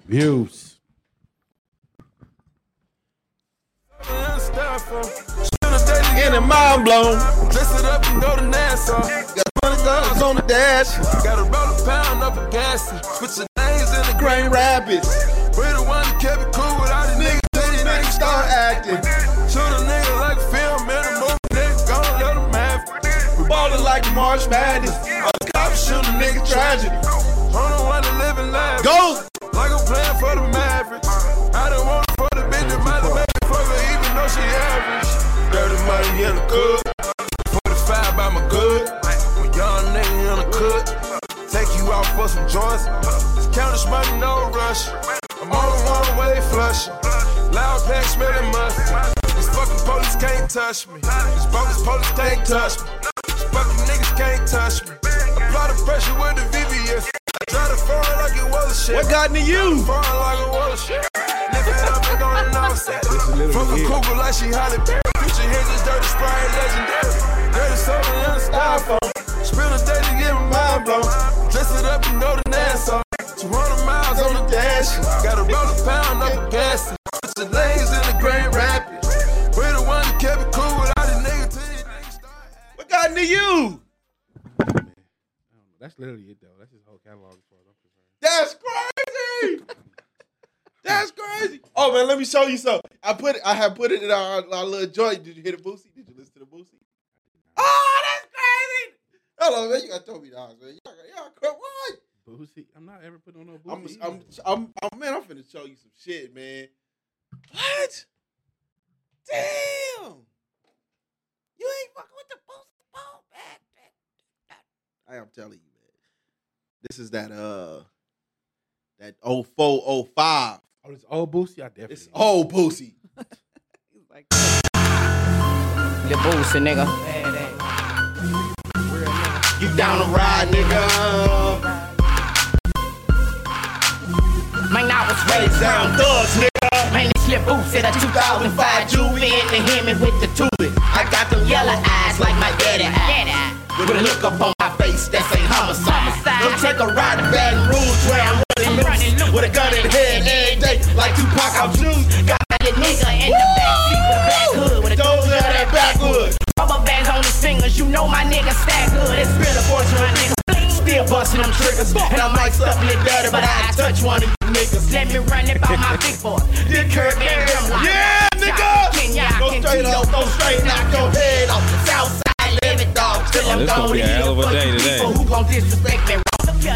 Views. Getting mind blown. Dress it up and go to Nassau. Got $20 on the dash. Got a roll a pound up a gas. Switch the names in the Grand Rapids. We the one that kept it cool with all the niggas. Niggas start acting. Shoot a nigga like a film in a movie. Niggas gon' let them have it. We ballin' like March Madness. All the cops shoot a nigga tragedy. I don't wanna live and laugh. Go! Like I'm playing for the Mavericks. I don't want it for the bitch that might have made it for her even though she average. Dirty money in the cook. 45 by my good. I'm a young nigga in the cook. Take you out for some joints. Count this money, no rush. I'm on the one-way flush. Loud pack smelling mustard. These fucking police can't touch me. These bogus police can't touch me. These fucking niggas can't touch me. Apply the pressure with the VVS. Try to fall like it was a shit. What got into you? Fall like it was a shit. Lift it up and going and outside. Fuck a cougar like she Holly Berry. Future hits is dirty, Sprite legendary. Dirty soda in the styrofoam. Spill the day to get my mind blown. Dress it up and go to Nassau. 200 miles on the dash. Got a roll a pound up a gas. Put the lanes in the Grand Rapids. We the one that kept it cool with all the niggas till these niggas start. What got into you? That's literally it, though. That's his whole catalog as far as I'm concerned. That's crazy. That's crazy. Oh man, let me show you something. I have put it in our little joint. Did you hear the Boosie? Did you listen to the Boosie? Oh, that's crazy. Hold on, man. You gotta tell me that, man. Y'all crap. What? Boosie? I'm not ever putting on no Boosie. I'm finna show you some shit, man. What? Damn. You ain't fucking with the Boosie ball back. I am telling you, man. This is that 04, 05. Oh, this old Boosie? I definitely. It's old Boosie. He's like, the Boosie, nigga. You down to ride, nigga. Man, I was raised Down thugs, nigga. Man, they slip boots at a 2005 Juvie and they hit me with the tube. I got them yellow eyes like my daddy eyes. With a look up on my face that say homicide. Don't take a ride to Baton Rouge where I'm running loose. With a gun in the head every day like Tupac out juice. Got that nigga in the backseat with a black hood. With a Those are that backwood. rubber bands on his fingers. You know my nigga stack good. It's been a fortune, my nigga. Still busting them triggers. And I'm like something daddy, but I touch one of you niggas. Let me run it by my big boy. This curve and them like. Yeah, nigga. Go straight up, go straight, knock your head off. Southside, live it, dog. Till I'm This gonna gone. be a hell of a day today. Who gon' disrespect me?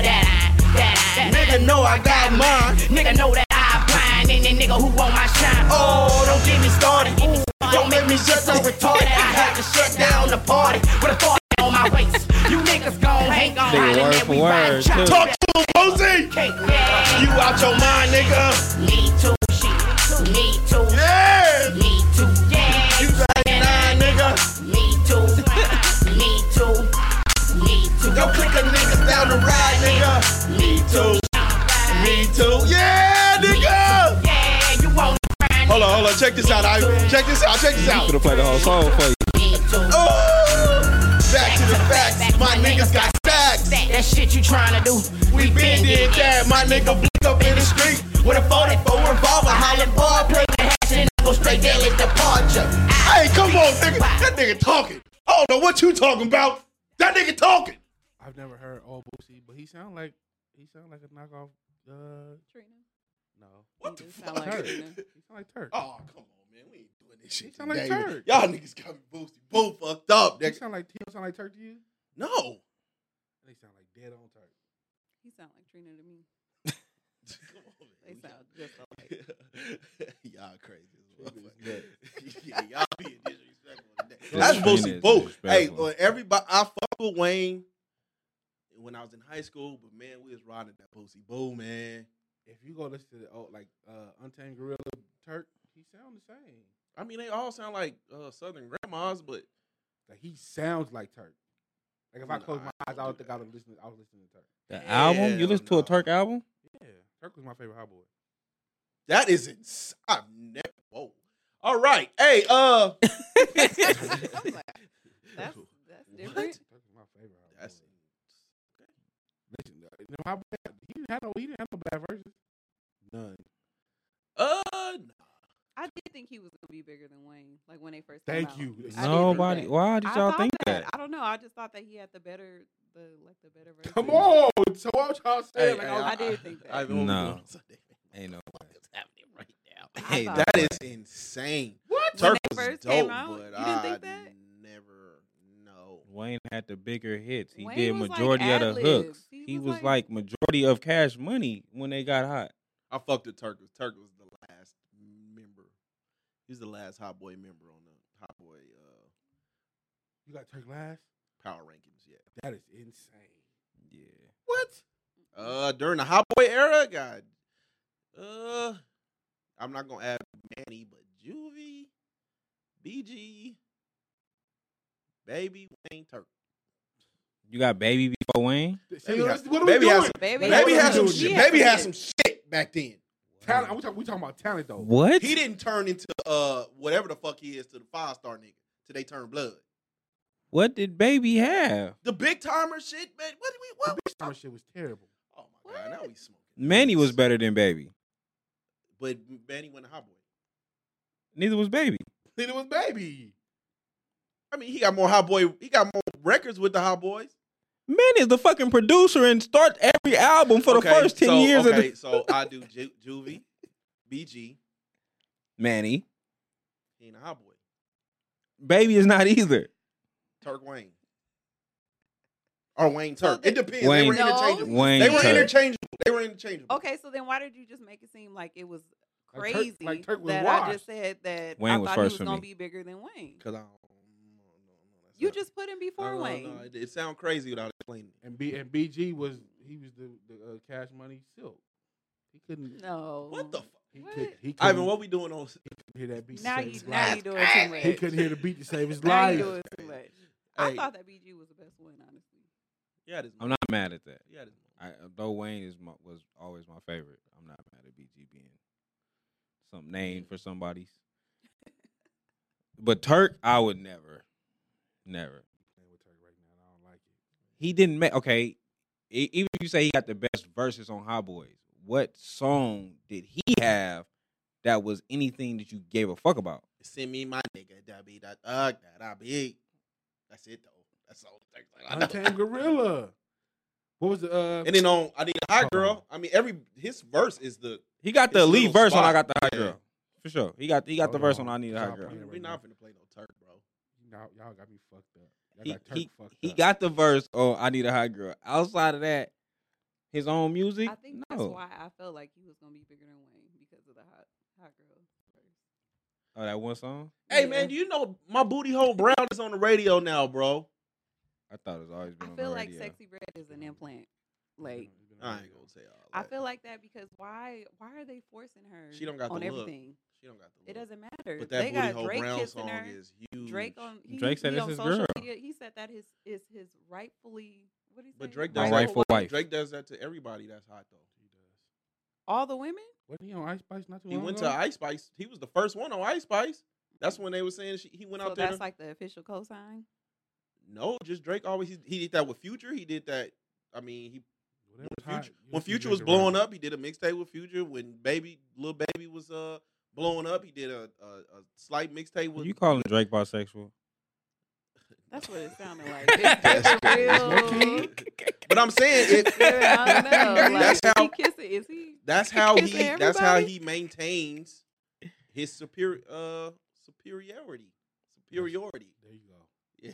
That Nigga know I got mine. nigga know that I blind. And the nigga who want my shine. Oh, don't get me started. Don't make me shit so retarded. I had to shut down the party with a 40 on my waist. You niggas gon' hang on. Nigga, word for word, too. Talk to him, Boosie. Yeah. You out your mind, nigga. Me too, shit. Me too. Yeah. Me too. Yeah. You 99, nigga. Me too. Me too. Me too. Don't click a niggas down the ride, nigga. Me too. Me too. Yeah, nigga. Yeah, you won't grind. Hold on. Check this out. Check this out. I'm gonna play the whole song for you. Me too. Oh, back to the facts. My niggas got stacks. That shit you tryna do. We been did that. My nigga blick up in the street with a 44 revolver. Highland ball play the hash and go straight daily departure. Hey, come on, nigga. That nigga talking. I don't know what you talking about. That nigga talking. I've never heard old Boosie, but he sound like a knockoff. Trina. No. What the He fuck? sound like Turk. Trina. He sound like Turk. Oh, come on, man. We ain't doing this shit He sound like today. Turk. Y'all niggas got me boosted. Both fucked up, He nigga. don't sound like Turk to you? No. They sound like dead on Turk. He sound like Trina to me. Come on, man. They sound just alike. Y'all crazy as well. Yeah, y'all being disrespectful today. Yeah, That's Trina Boosie is Boo. Hey, disrespectful. everybody, I fuck with Wayne when I was in high school, but man, we was riding that Boosie Boo, man. If you go listen to the old, Untamed Gorilla Turk, he sound the same. I mean, they all sound like Southern grandmas, but Like he sounds like Turk. Like if I Nah, close my I eyes, don't I would do think I was listening to Turk. The album? You listen to a Turk album? Yeah, Turk was my favorite hot boy. that is I've never. Whoa. All right, hey, I'm like, that's different. What? Turk was my favorite hot That's boy. Listen, hot boy, he didn't have no bad verses. None. I did think he was gonna be bigger than Wayne, like when they first. Thank came you. Out. I did think Nobody. that. Why did I y'all thought think that? I don't know. I just thought that he had the better version. Come on. So what y'all saying? Hey, Like, I did think that. No. Ain't no way. What's happening right now? I Hey, thought That is insane. what? When Turk they was first dope, came out, but you didn't I think that? never know. Wayne had the bigger hits. He Wayne did was like majority of the ad-libs. hooks. He He was was like- like majority of Cash Money when they got hot. I fucked with Turk. Turk was the last member. He was the last Hot Boy member on the Hot Boy You got Turk last? power rankings. Yeah. That is insane. Yeah. What? During the Hot Boy era, God. I'm not gonna add Manny, but Juvie, BG, Baby, Wayne, Turk. You got Baby before Wayne? See, has- what are we Baby doing? has some- Baby, Baby What had are some we shit. doing? Baby had Yeah. some shit back then. Talent. We talking about talent though. What? He didn't turn into whatever the fuck he is to the 5-star nigga till they turn blood. What did Baby have? The big timer shit, man. What? This summer shit was terrible. Oh my god, now we smoking. Manny was better than Baby. But Manny went to Hot Boy. Neither was Baby. Neither was Baby. I mean, he got more Hot Boy. He got more records with the Hot Boys. Manny is the fucking producer and start every album for the first 10 years of the So I do Juvie, BG, Manny. he ain't a Hot Boy. Baby is not either. Turk Wayne. Or Wayne Turk. So It depends. Wayne- They were No. interchangeable. Wayne They were Turk. interchangeable. Okay, so then why did you just make it seem like it was Like Turk- crazy like Turk was that I washed. just said that Wayne I was thought first he for was gonna me. be bigger than Wayne? Because I don't. You not- just put him before no, Wayne. No, it sounds crazy without explaining it. And BG was the Cash Money Silk. He couldn't. No. What the fuck? He What? could. He couldn't Ivan, what we doing on? hear that beat. to Now save you his now life. you doing too much. He couldn't hear the beat to save his Now you life. doing too much. I Hey. thought that BG was the best one, honestly. Yeah, this. I'm not mad at that. Yeah, this. Though Wayne was always my favorite. I'm not mad at BG being some name for somebody's. But Turk, I would never. Playing with Turk right now, I don't like it. He didn't make even if you say he got the best verses on Hot Boys, what song did he have that was anything that you gave a fuck about? Send me my nigga. That be that that be. That's it though. That's all. Untamed Gorilla. What was the? And then on I Need a Hot Hold Girl. on. I mean, his verse is the. He got the His lead little verse on spot. I Got the Hot Yeah. Girl. For sure. He got the Hold verse on. on I Need a Hot Y'all Girl. playing We're right not now. finna play no Turk, bro. Y'all got me fucked up. Y'all He, got Turk he, fucked he up. got the verse on I Need a Hot Girl. Outside of that, his own music, I think no. that's why I felt like he was gonna be bigger than Wayne because of the hot girl verse. Oh, that one song? Hey Yeah. man, you know my booty hole Brown is on the radio now, bro. I thought it's always been I on feel the like radio. Sexy Red is an implant. Like I ain't gonna say all I that. feel like that because why are they forcing her? She don't got on the look. everything. She don't got the It look. doesn't matter. But that They booty got hole Drake Brown kissing song her. is huge. Drake on Drake said he it's on his social girl. Media, he said that is his rightfully what do you say? But Drake My does rightful that. wife. Drake does that to everybody that's hot though. He does. All the women? Wasn't he on Ice Spice not too He long went ago? to Ice Spice. He was the first one on Ice Spice. That's when they were saying he went So out there. that's like the official cosign. No, just Drake always. He did that with Future. He did that. I mean, Whatever's hot, Future, you'll when see Future Drake was around. blowing up, he did a mixtape with Future. When Lil Baby was blowing up, he did a slight mixtape with. You calling Drake bisexual? That's what it sounded like. It's real. But I'm saying it. I don't know. Like, That's is how- he kissing? Is he? That's how he. kissing That's how everybody? he maintains his superiority. Superiority. There you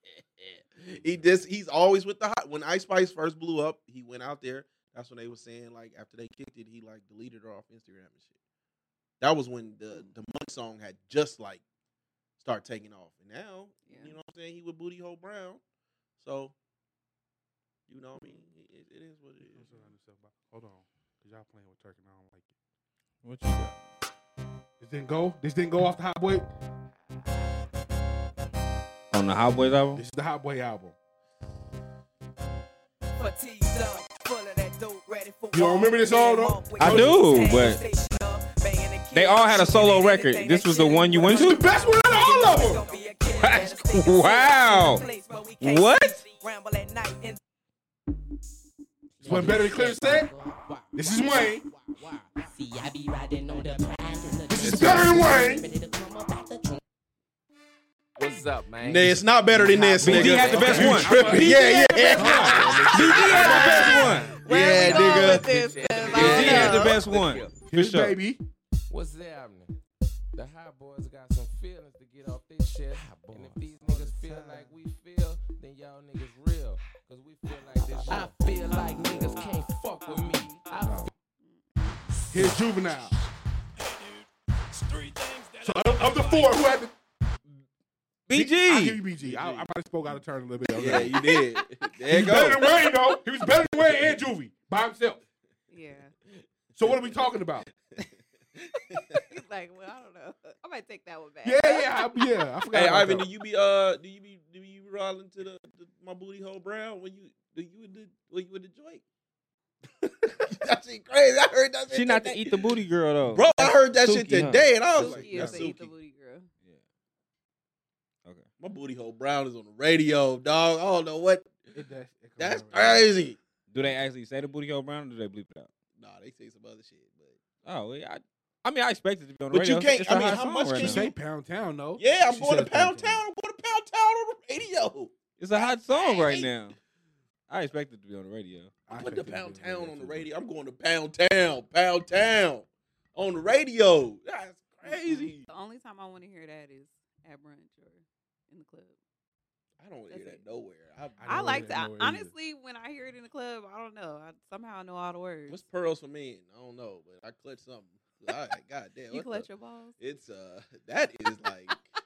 go. He's always with the hot. When Ice Spice first blew up, he went out there. That's when they were saying like after they kicked it, he like deleted her off Instagram and shit. That was when the Money song had just like start taking off, and now Yeah. you know what I'm saying, he with Booty Hole Brown. So you know what I mean, it is what it is. Hold on, cause y'all playing with Turk and I don't like it. What you got? This didn't go off the Hot Boy. On the Hot Boys album? This is the Hot Boy album. You don't remember this song though? I do, but they all had a solo record. This was the one you went This is to? the best one out of all of them. Wow. What? This one better than Clear Set. This is Wayne. See, I be riding on the grind. It's better than Wayne. What's up, man? Nah, it's not better than this, BG nigga. had the best one. Yeah. BG had the best one. Where Yeah, we going nigga. with this? 'Cause I BG don't had the know. best one. For His sure. baby. What's happening? The hot boys got some feelings to get off this shit. And if these niggas feel like we feel, then y'all niggas real. Cause we feel like this shit. I feel like niggas can't fuck with me. Here's Juvenile. So of the four, who had the BG. I'll give you BG. I might have spoke out of turn a little bit. Yeah, you did. There you Better go. than Wayne, though. He was better than Wayne and Juvie by himself. Yeah. So what are we talking about? He's like, well, I don't know. I might take that one back. Yeah. I forgot. Hey, about Ivan, that. do you rolling to the my booty hole brown when you in the joint? That shit crazy. I heard that shit. She not to today. eat the booty girl though. Bro, I heard that shit Suki, huh? today, and I was Suki like, is that's to eat the Suki. booty girl. Yeah. Okay. My booty hole brown is on the radio, dog. I don't know what. It does- it comes That's out. crazy. Do they actually say the booty hole brown, or do they bleep it out? Nah, they say some other shit, but Oh, yeah, I mean, I expect it to be on the But you radio. can't- It's I a mean, hot how song much right She can now. say Pound Town, though. yeah, I'm She going to says Pound Town. I'm going to Pound Town on the radio. It's a hot song right Hey. now. I expect it to be on the radio. I put the Pound Town on the radio. I'm going to Pound Town on the radio. That's crazy. The only time I want to hear that is at brunch or in the club. I don't hear That's that it. nowhere. I don't like really to. know it either. Honestly, when I hear it in the club, I don't know. Somehow I know all the words. What's pearls for men? I don't know, but I clutch something. God damn. you what clutch the- your balls? It's that is like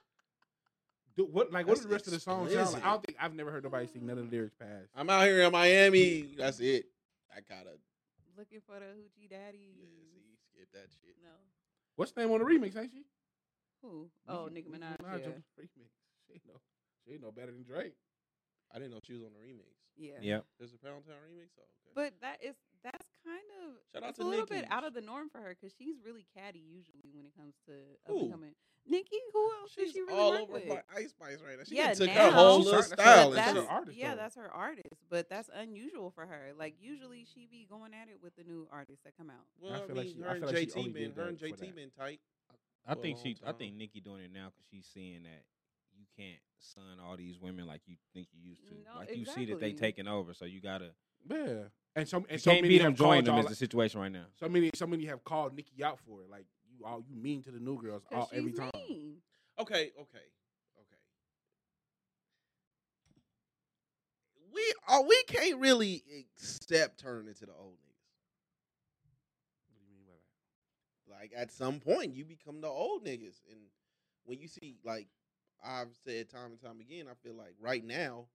What That's does the rest of the song sound like? explicit. I don't think I've never heard nobody sing none of the lyrics past. I'm out here in Miami. That's it. I gotta Looking for the hoochie daddy. skip that shit. No. What's the name on the remix, ain't she? Who? Oh, Nicki Minaj. Yeah. Remix. She ain't no better than Drake. I didn't know she was on the remix. Yeah. Yep. There's a Pound Town remix. Oh, okay. But that's kind of Shout out it's to a little Nicki. bit out of the norm for her because she's really catty usually when it comes to Who? becoming Nikki. Who else She's does she really all work over with? by Ice Spice right now. She Yeah, done took now. her whole She's little starting- style. that's and her shit. artist, yeah, though. that's her artist, but that's unusual for her. Like usually she be going at it with the new artists that come out. Well, I I feel like mean, she- her I and feel like she JT only been did that for JT that. been tight. I For a think long I time. think Nikki doing it now because she's seeing that you can't son all these women like you think you used to. No, like you see that they exactly. taking over, so you gotta. Yeah. And so You so can't many beat them have called join them y'all is like- the situation right now. so many have called Nikki out for it. Like you mean to the new girls Cause she's every time. mean. Okay. We can't really accept turning into the old niggas. What do you mean by that? Like at some point, you become the old niggas, and when you see, like I've said time and time again, I feel like right now,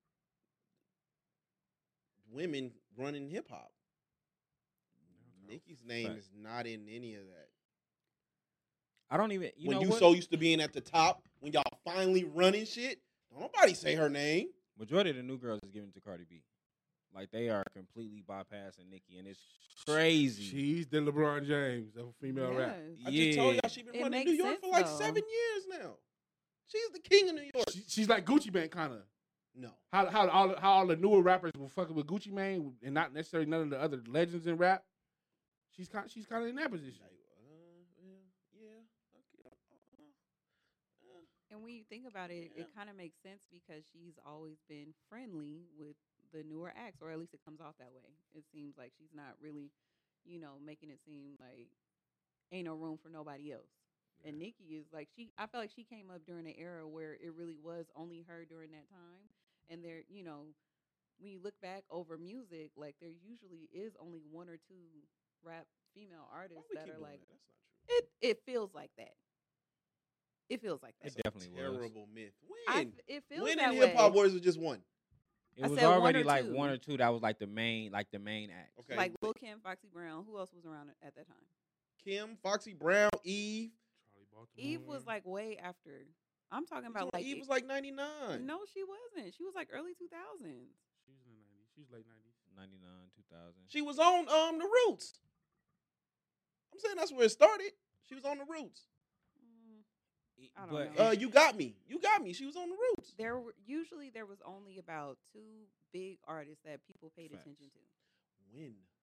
women running hip hop. Nikki's name Fact. is not in any of that. I don't even. You when know you what? so used to being at the top, when y'all finally running shit, don't nobody say her name. Majority of the new girls is giving to Cardi B. Like they are completely bypassing Nicki, and it's crazy. She's the LeBron James of female rap. Yes. I just told y'all she been It running makes New York sense, for like though. 7 years now. She's the king of New York. She's like Gucci Mane, kind of. No. How all the newer rappers were fucking with Gucci Mane and not necessarily none of the other legends in rap. She's kind of in that position. Like, yeah. Okay. And when you think about it, Yeah. it kind of makes sense because she's always been friendly with the newer acts, or at least it comes off that way. It seems like she's not really, making it seem like ain't no room for nobody else. And Nikki is like I feel like she came up during an era where it really was only her during that time. And there, when you look back over music, like there usually is only one or two rap female Why artists we that keep are doing like that? That's not true. it feels like that. It feels like that. It definitely was. Terrible myth. When? It feels When that in hip hop way. was it just one? It I was said one already or like two. one or two that was like the main act. Okay. Like Lil Kim, Foxy Brown. Who else was around at that time? Kim, Foxy Brown, Eve. Charlie Baltimore. Eve was like way after. I'm talking about like Eve was like 99. No, she wasn't. She was like early 2000s. She was in the 90s. She was late 90s. 99, 2000. She was on the Roots. I'm saying that's where it started. She was on the Roots. I don't But know. You got me. She was on the Roots. There was only about two big artists that people paid Facts. attention to. When?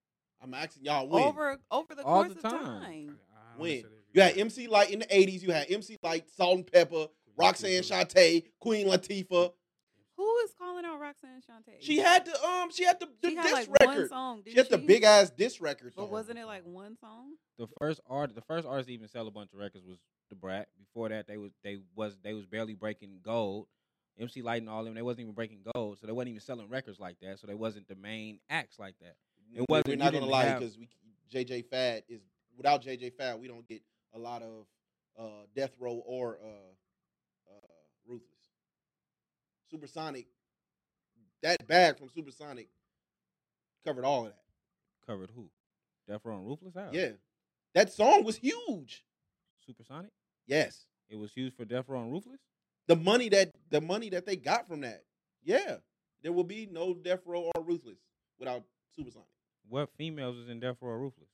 I'm asking y'all when. over the All course the of time. time. When you had MC Light in the '80s, you had MC Light, Salt and Pepper, Roxanne Shante, Queen Latifah. Who is calling out Roxanne Shante? She had the She had diss like record. one song. She had the big ass diss record. But wasn't it like one song? The first artist to even sell a bunch of records was the Brat. Before that, they was barely breaking gold. MC Light and all them, they wasn't even breaking gold, so they wasn't even selling records like that. So they wasn't the main acts like that. It wasn't. We're not gonna lie because JJ Fad is without JJ Fad, we don't get a lot of Death Row or Ruthless. Supersonic, that bag from Supersonic covered all of that. Covered who? Death Row and Ruthless? How? Yeah, that song was huge. Supersonic. Yes, It was used for Death Row and Ruthless. the money that they got from that. Yeah, there will be no Death Row or Ruthless without Supersonic. What females was in Death Row or Ruthless?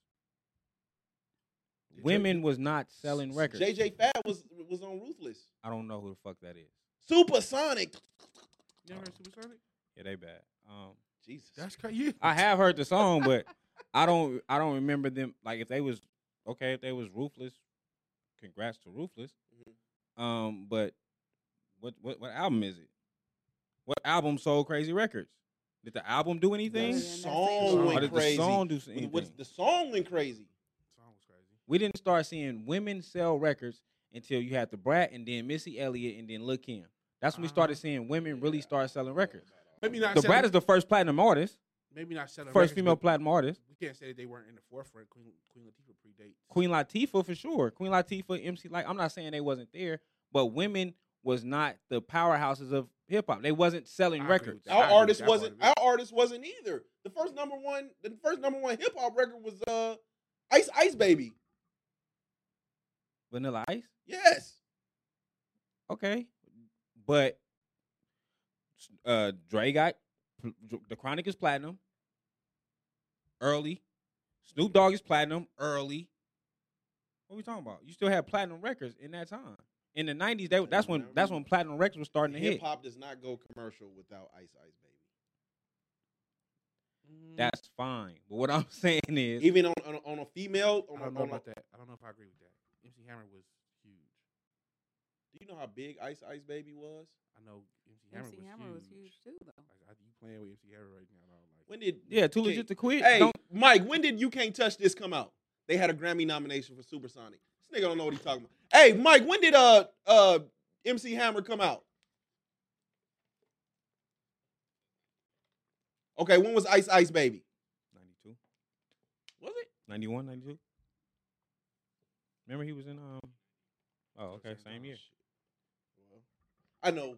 Women was not selling records. JJ Fad was on Ruthless. I don't know who the fuck that is. Supersonic. You ever heard Supersonic? Yeah, they bad. Jesus, That's crazy. I have heard the song, but I don't remember them. Like if they was Ruthless, congrats to Ruthless. But what album is it? What album sold Crazy Records? Did the album do anything? The song Or went did crazy. the song do anything? The song went crazy. Song was crazy. We didn't start seeing women sell records until you had the Brat and then Missy Elliott and then Lil' Kim. That's when we started seeing women really start selling records. Maybe not. The Brat is the first platinum artist, maybe not selling first records, female but platinum artist. We can't say that they weren't in the forefront. Queen Latifah predates. Queen Latifah for sure. Queen Latifah, MC Light. I'm not saying they wasn't there, but women was not the powerhouses of hip hop. They wasn't selling I agree records. with that. I Our agree artist with that wasn't. part Our artist wasn't either. The first number one hip hop record was Ice Baby. Vanilla Ice. Yes. Okay, but Dre got the Chronic is platinum early. Snoop Dogg is platinum early. What are we talking about? You still have platinum records in that time. In the '90s, that's when platinum records was starting to hit. Hip hop does not go commercial without Ice Baby. That's fine. But what I'm saying is, Even on a female. I don't know about that. I don't know if I agree with that. MC Hammer was huge. Do you know how big Ice Baby was? I know MC Hammer was huge too, though. Like, you playing with MC Hammer right now? Like, When did yeah, Too Legit to Quit. Hey, Don't- Mike, when did You Can't Touch This come out? They had a Grammy nomination for Supersonic. This nigga don't know what he's talking about. Hey, Mike, when did MC Hammer come out? Okay, when was Ice Baby? 92, Was it? 91, 92. Remember he was in Oh, okay, same year. Well, I know.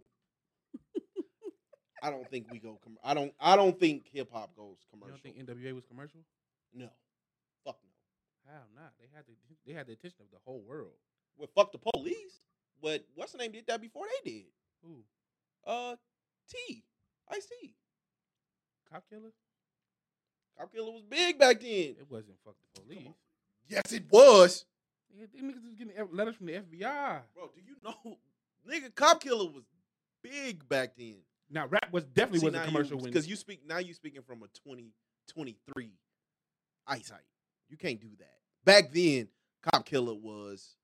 I don't think we go. I don't think hip hop goes you commercial. don't think NWA was commercial? No, fuck no. How not? They had the attention of the whole world. Well, fuck the police. But what's the name did that before they did? Who? Ice-T. Cop Killer? Cop Killer was big back then. It wasn't fuck the police. Yes, it was. Yeah, these niggas was getting letters from the FBI. Bro, do you know, nigga, Cop Killer was big back then. Now rap was definitely wasn't commercial when because you speaking from a 2023 eyesight. You can't do that. Back then, Cop Killer was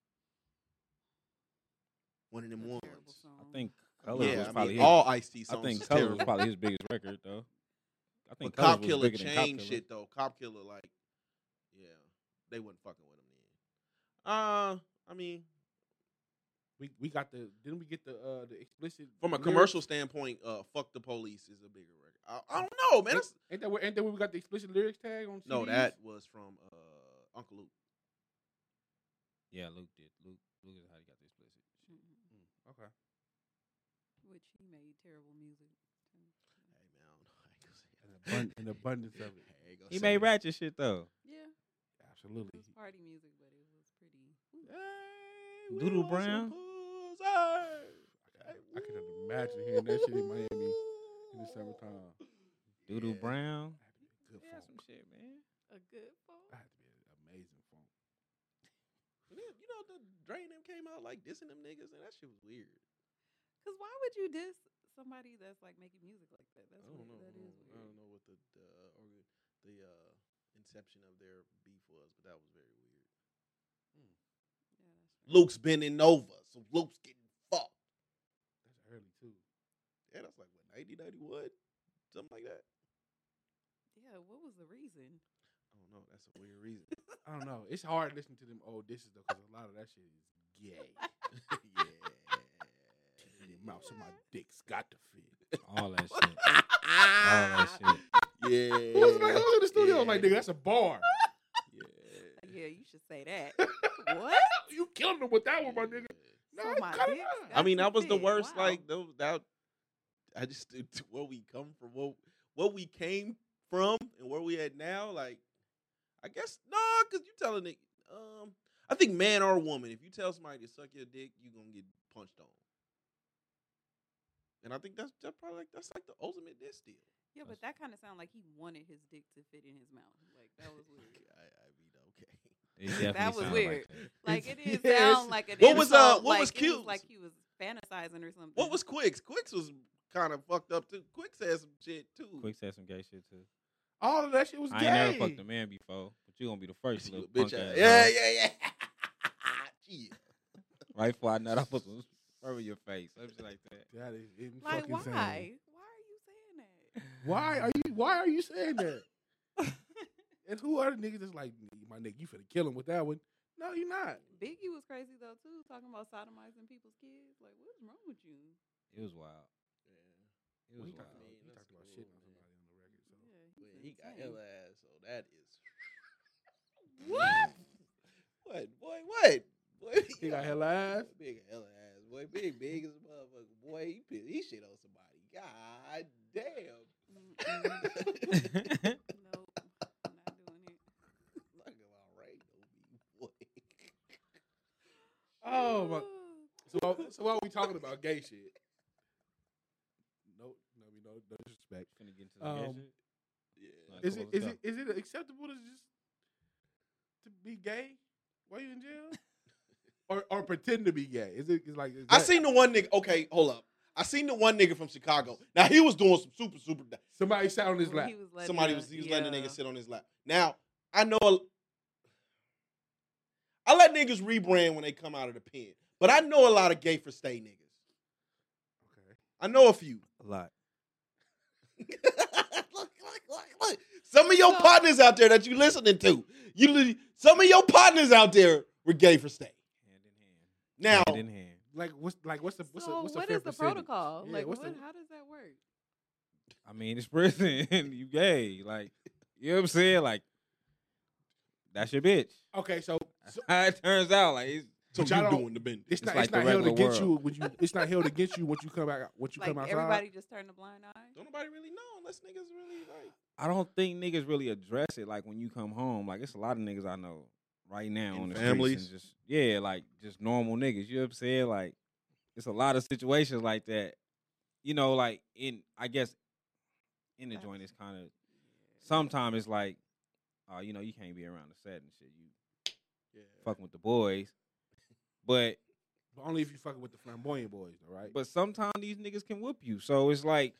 one of them ones. I think Colors Yeah, was I probably mean, his. all Ice-T I songs think was Colors terrible. was probably his biggest record though. I But think Cop Colors was Killer bigger than Cop changed Killer. shit though. Cop Killer, like, yeah, they wasn't fucking with him then. I mean, we got didn't we get the explicit from a lyrics? commercial standpoint, "Fuck the Police" is a bigger record. I don't know, man. That's, Ain't that where we got the explicit lyrics tag on? no, CDs? that was from Uncle Luke. Yeah, Luke did. Luke is how he got the explicit. Okay. Which he made terrible music. Hey man, An abundance of it. He made ratchet shit though. Yeah, it Absolutely. was party music, but it was pretty. Doodle Brown. I could imagine hearing that shit in Miami in the summertime. Doodle Brown. Good Yeah, funk. some shit, man. A good phone. That had to be an amazing funk. You know, the Dre and them came out like dissing them niggas, and that shit was weird. Cause why would you diss somebody that's like making music like that? That's I don't know. That is I weird. don't know what the inception of their beef was, but that was very weird. Luke's bending over, so Luke's getting fucked. That's early too. Yeah, that's like what 1991, something like that. Yeah, what was the reason? I don't know. That's a weird reason. I don't know. It's hard listening to them old dishes though, because a lot of that shit is gay. Yeah. Your mouth, so my dick's got to fit. All that shit. All that shit. Yeah. Who was in the studio? I was like, nigga, that's a bar. Yeah. Yeah, you should say that. What? You killed him with that one, my nigga. No, So my cut it dick's out. I mean, got that to was the fit. worst. Wow. Like that. I just where we come from, what we came from, and where we at now. Like, I guess because you telling it. I think man or woman, if you tell somebody to suck your dick, you gonna get punched on. And I think that's probably that's like the ultimate dick steal. Yeah, but that kind of sounded like he wanted his dick to fit in his mouth. Like that was weird. I mean, okay. It definitely That was sound weird. Like Like that. it did Yes. sound like an What was, insult, what like, was it cute? like he was fantasizing or something. What was Quicks? Quicks was kind of fucked up too. Quicks had some shit too. Quick said some gay shit too. All of that shit was I gay. ain't never fucked a man before, but you gonna be the first You little a bitch punk ass. ass. Yeah, hoe. yeah. Yeah. Right before I nut, I put some over your face, something like that. That is Like fucking why? insane. Why are you saying that? Why are you saying that? And who are the niggas that's like, my nigga, you finna kill him with that one? No, you're not. Biggie was crazy though too, talking about sodomizing people's kids. Like, what's wrong with you? It was wild. It was He wild. talked about shit on somebody on the record. So. Yeah, Well, he's he got insane. hella ass, so that is. What? What? Boy, what? Boy, He got hella ass. Big hella ass. Boy, big as a motherfucker. Boy, he shit on somebody. God damn. Nope, I'm not doing it. Look at all right, boy. Oh my. So while we talking about gay shit, no disrespect. Finna get into the gay Um, shit. Yeah. Like, Is cool, it let's go. is it acceptable to just to be gay while you in jail, or pretend to be gay? Is like is I that- seen the one nigga. Okay, hold up. I seen the one nigga from Chicago. Now he was doing some super. somebody sat on his Well, lap? he was letting Somebody the- was letting the yeah. nigga sit on his lap. Now I know. I let niggas rebrand when they come out of the pen, but I know a lot of gay for stay niggas. Okay. I know a few. A lot. Look. Some of your partners out there that you listening to, some of your partners out there were gay for stay. Hand in hand. Now, Hand in hand. Like what's So a what fair is the percentage? protocol? Yeah, Like, what's what, the- how does that work? I mean, it's prison. You gay. Like, you know what I'm saying? Like, that's your bitch. Okay, so How it turns out, like, it's, so But y'all you don't- doing the bend. it's not like it's the not held regular against world. you when you it's not held against you once you come out Like outside. everybody just turned a blind eye. Don't nobody really know unless niggas really like. I don't think niggas really address it like when you come home. Like, it's a lot of niggas I know right now In on the families? streets and just like just normal niggas. You know what I'm saying? Like, it's a lot of situations like that. You know, like I guess in the joint it's kind of sometimes it's like, you know, you can't be around the set and shit. You Yeah. fucking with the boys, but Only if you fucking with the flamboyant boys, though, right? but sometimes these niggas can whoop you. So it's like,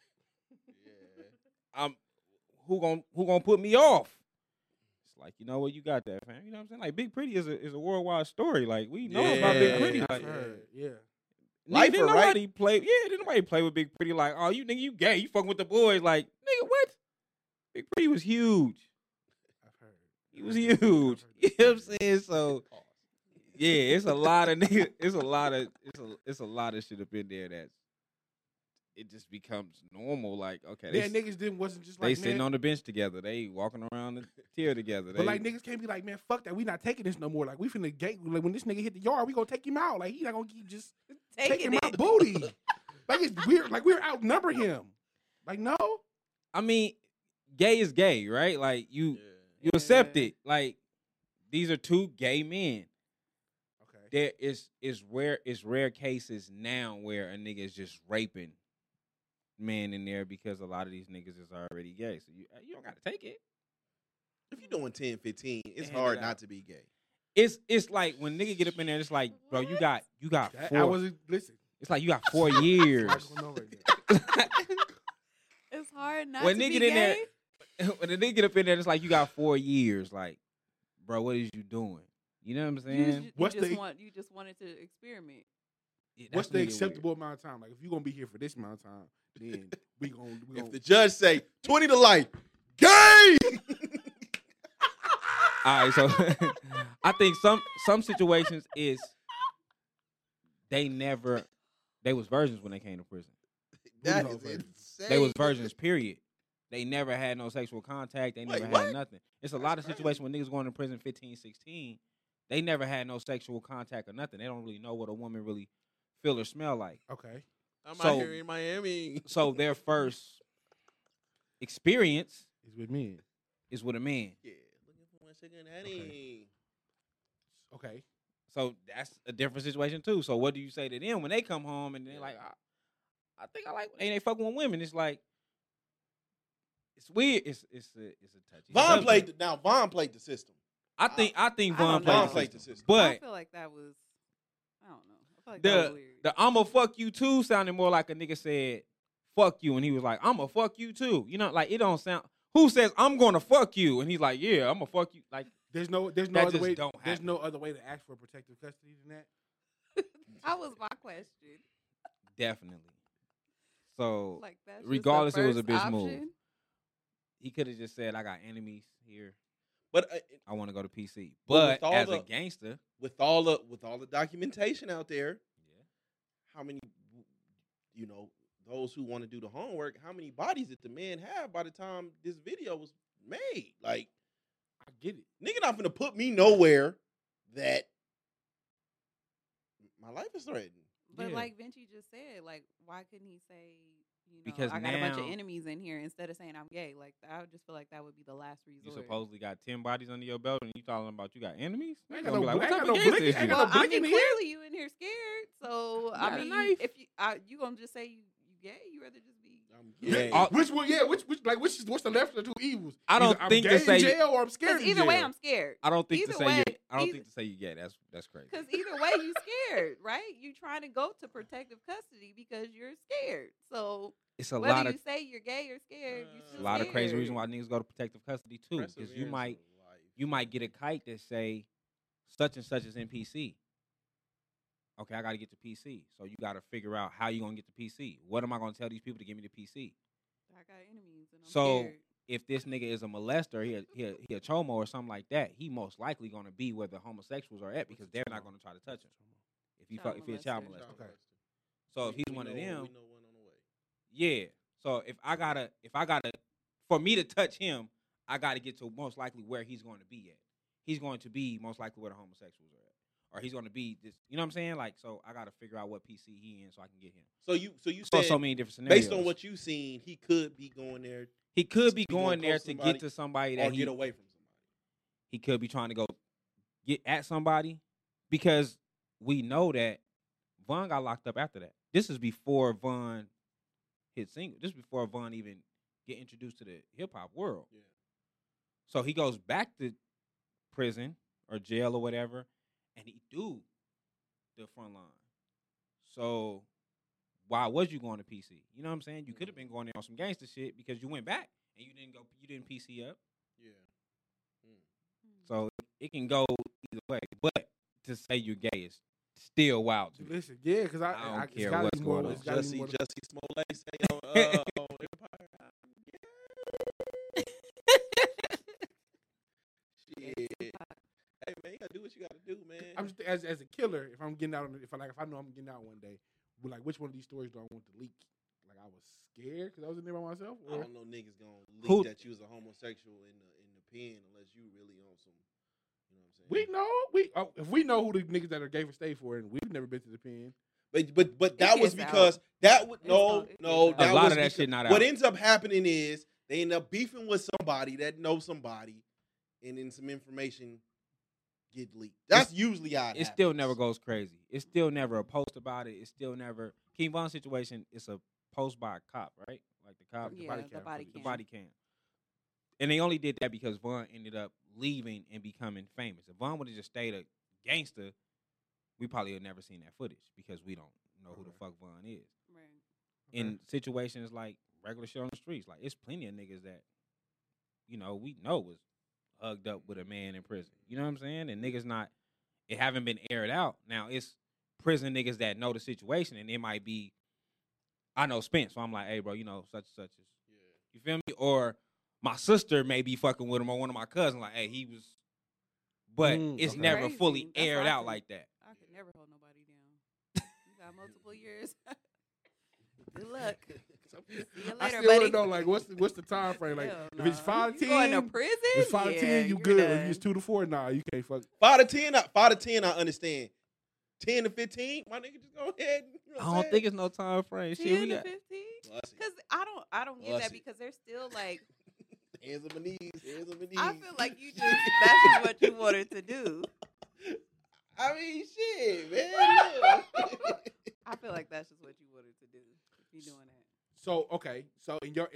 Yeah. who gonna put me off? It's like, you know what, you got that, fam. You know what I'm saying? Like, Big Pretty is a worldwide story. Like, we know about Big Yeah. Pretty. I've Like, heard, yeah. Lifer, didn't right? nobody play. Yeah, didn't nobody play with Big Pretty. Like, oh, you nigga, you gay? You fucking with the boys? Like, nigga, what? Big Pretty was huge. I've heard. He was huge. You know what I'm saying? So, yeah, it's a lot of niggas. It's a lot of shit up in there that it just becomes normal. Like, okay, Yeah, niggas wasn't just they like sitting man, on the bench together. They walking around the tier together. but like niggas can't be like, man, fuck that. We not taking this no more. Like we finna gang. Like when this nigga hit the yard, we gonna take him out. Like he not gonna keep just taking my booty. Like it's weird. Like we're outnumber him. Like no. I mean, gay is gay, right? Like you accept it. Like these are two gay men. Okay. There is rare cases now where a nigga is just raping men in there because a lot of these niggas is already gay. So you don't gotta take it. If you're doing 10, 15, it's Hand hard it not out. to be gay. It's like when nigga get up in there, it's like, bro, you got I 4. wasn't listen. It's like you got 4 years. What's going on right now? It's hard not When to nigga be in there- gay. when the nigga get up in there, it's like you got 4 years. Like, bro, what is you doing? You know what I'm saying? You just wanted to experiment. Yeah, What's that's the really acceptable amount of time? Like, if you're gonna be here for this amount of time, then we gonna. If the judge say 20 to life, gay. All right, so I think some situations is they was virgins when they came to prison. That is insane. They was virgins, period. They never had no sexual contact. They never what? had nothing. It's a lot of situations when niggas going to prison 15, 16, they never had no sexual contact or nothing. They don't really know what a woman really feel or smell like. Okay. I'm So- out here in Miami. So their first experience It's with men. is with a man. Yeah, looking for one chicken honey. Okay. So that's a different situation too. So what do you say to them when they come home and they're like, I think I like, and they fucking with women? It's like, it's weird. It's a touchy. Von subject. played the system. I think I Von don't know. played the system. I But feel like that was. I don't know. I feel like that was weird. the I'ma fuck you too sounded more like a nigga said fuck you, and he was like, I'ma fuck you too. You know, like it don't sound. Who says I'm gonna fuck you? And he's like, yeah, I'ma fuck you. Like There's no That other just way. don't There's happen. no other way to ask for protective custody than that. That was my question. definitely. So Like that's regardless, just it the was a first bitch move. option? He could have just said, I got enemies here. But I want to go to PC. But But with all as the- a gangster, with all the documentation out there, yeah. how many, those who want to do the homework, how many bodies did the man have by the time this video was made? Like, I get it. nigga not finna put me nowhere that my life is threatened. But Yeah. like Vinci just said, like why couldn't he say, Because I got a bunch of now- enemies in here instead of saying I'm gay? Like I would just feel like that would be the last You resort. supposedly got 10 bodies under your belt, and you talking about you got enemies? I ain't They got gonna no- be like, I what ain't type got of no gangster blicky- is I ain't you? got Well, no I blick mean, in here. clearly you in here scared. So I got a mean, knife. if you gonna just say you gay, you rather just be. I'm gay. Which one? Yeah. What's the left of the two evils? I don't Either think I'm to gay say- in jail or I'm scared. Because in either way, jail. I'm scared. I don't think to Either say way- you. I don't either- think to say you get. That's crazy. Because either way, you scared, right? You trying to go to protective custody because you're scared. So It's a whether lot you of say you're gay or scared, you a still lot of crazy scared. reasons why niggas go to protective custody too. Because you Perseverance might of life. get a kite that say such and such is in PC. Okay, I got to get to PC. So you got to figure out how you gonna get to PC. What am I gonna tell these people to give me the PC? I got enemies and I'm So scared. if this nigga is a molester, he a chomo or something like that, he most likely gonna be where the homosexuals are at because they're not gonna try to touch him. If he Child if he a child molester. molester. Okay. So if he's We one of know- them, we know one on the way. yeah. So if I gotta, for me to touch him, I gotta get to most likely where he's going to be at. He's going to be most likely where the homosexuals are at, or he's going to be this. You know what I'm saying? Like, so I gotta figure out what PC he in so I can get him. So you So said many different scenarios. based on what you seen, he could be going there he could be he gonna going there post to somebody get to somebody or that get away from somebody. he could be trying to go get at somebody because we know that Von got locked up after that. This is before Von hit single. This is before Von even get introduced to the hip hop world. Yeah. So he goes back to prison or jail or whatever, and he do the front line. So why was you going to PC? You know what I'm saying? You could have been going there on some gangster shit because you went back and you didn't PC up. Yeah. So it can go either way. But to say you're gay is still wild to me. Listen, yeah, because I don't it's care gotta what's be more- going on. it's gotta be Jussie more- Smollett say on Empire. Shit. Hey man, you gotta do what you gotta do, man. I'm just as a killer. If I'm getting out, if I know I'm getting out one day, but like which one of these stories do I want to leak? Like I was scared because I was in there by myself. I Or don't know niggas gonna leak Who- that you was a homosexual in the pen unless you really on some. You know what I'm we saying? know if we know who the niggas that are gay for stay for, and we've never been to the pen. But that was gets because out. that would It's no gonna- it no gets that out. A lot was of that because- shit not What out. ends up happening is they end up beefing with somebody that knows somebody, and then some information get leaked. That's usually how It still never goes crazy. It's still never a post about it. It's still never King Von situation. It's a post by a cop, right? Like the cop, Yeah, body the cam body footage. the cam. body cam. And they only did that because Von ended up leaving and becoming famous. If Von would have just stayed a gangster, we probably would never seen that footage because we don't know who the fuck Von is. Right. In situations like regular shit on the streets, like it's plenty of niggas that we know was hugged up with a man in prison. You know what I'm saying? And niggas it haven't been aired out. Now it's prison niggas that know the situation, and it might be, I know Spence, so I'm like, hey, bro, such and such is, you feel me? Or my sister may be fucking with him, or one of my cousins, like, hey, he was, but it's okay. never Crazy. fully That's aired why I out could- like that. I could never hold nobody down. You got multiple years. Good luck. See you I later, still want buddy. to know, like, what's the time frame? Like, Hell if it's nah. 5 to You going 10, to prison? if it's 5 to 10, you you're good. done. If it's 2 to 4, nah, you can't fuck. 5 to 10, I understand. 10 to 15, my nigga, just go ahead. You know I don't think it's no time frame. Shit, 10 we to got 15? Pussy. Because I don't get that Pussy. because they're still like, Hands on my knees, hands on my knees. I feel like that's just what you wanted to do. I mean, shit, man. I feel like that's just what you wanted to do if you're doing that. So okay, so in your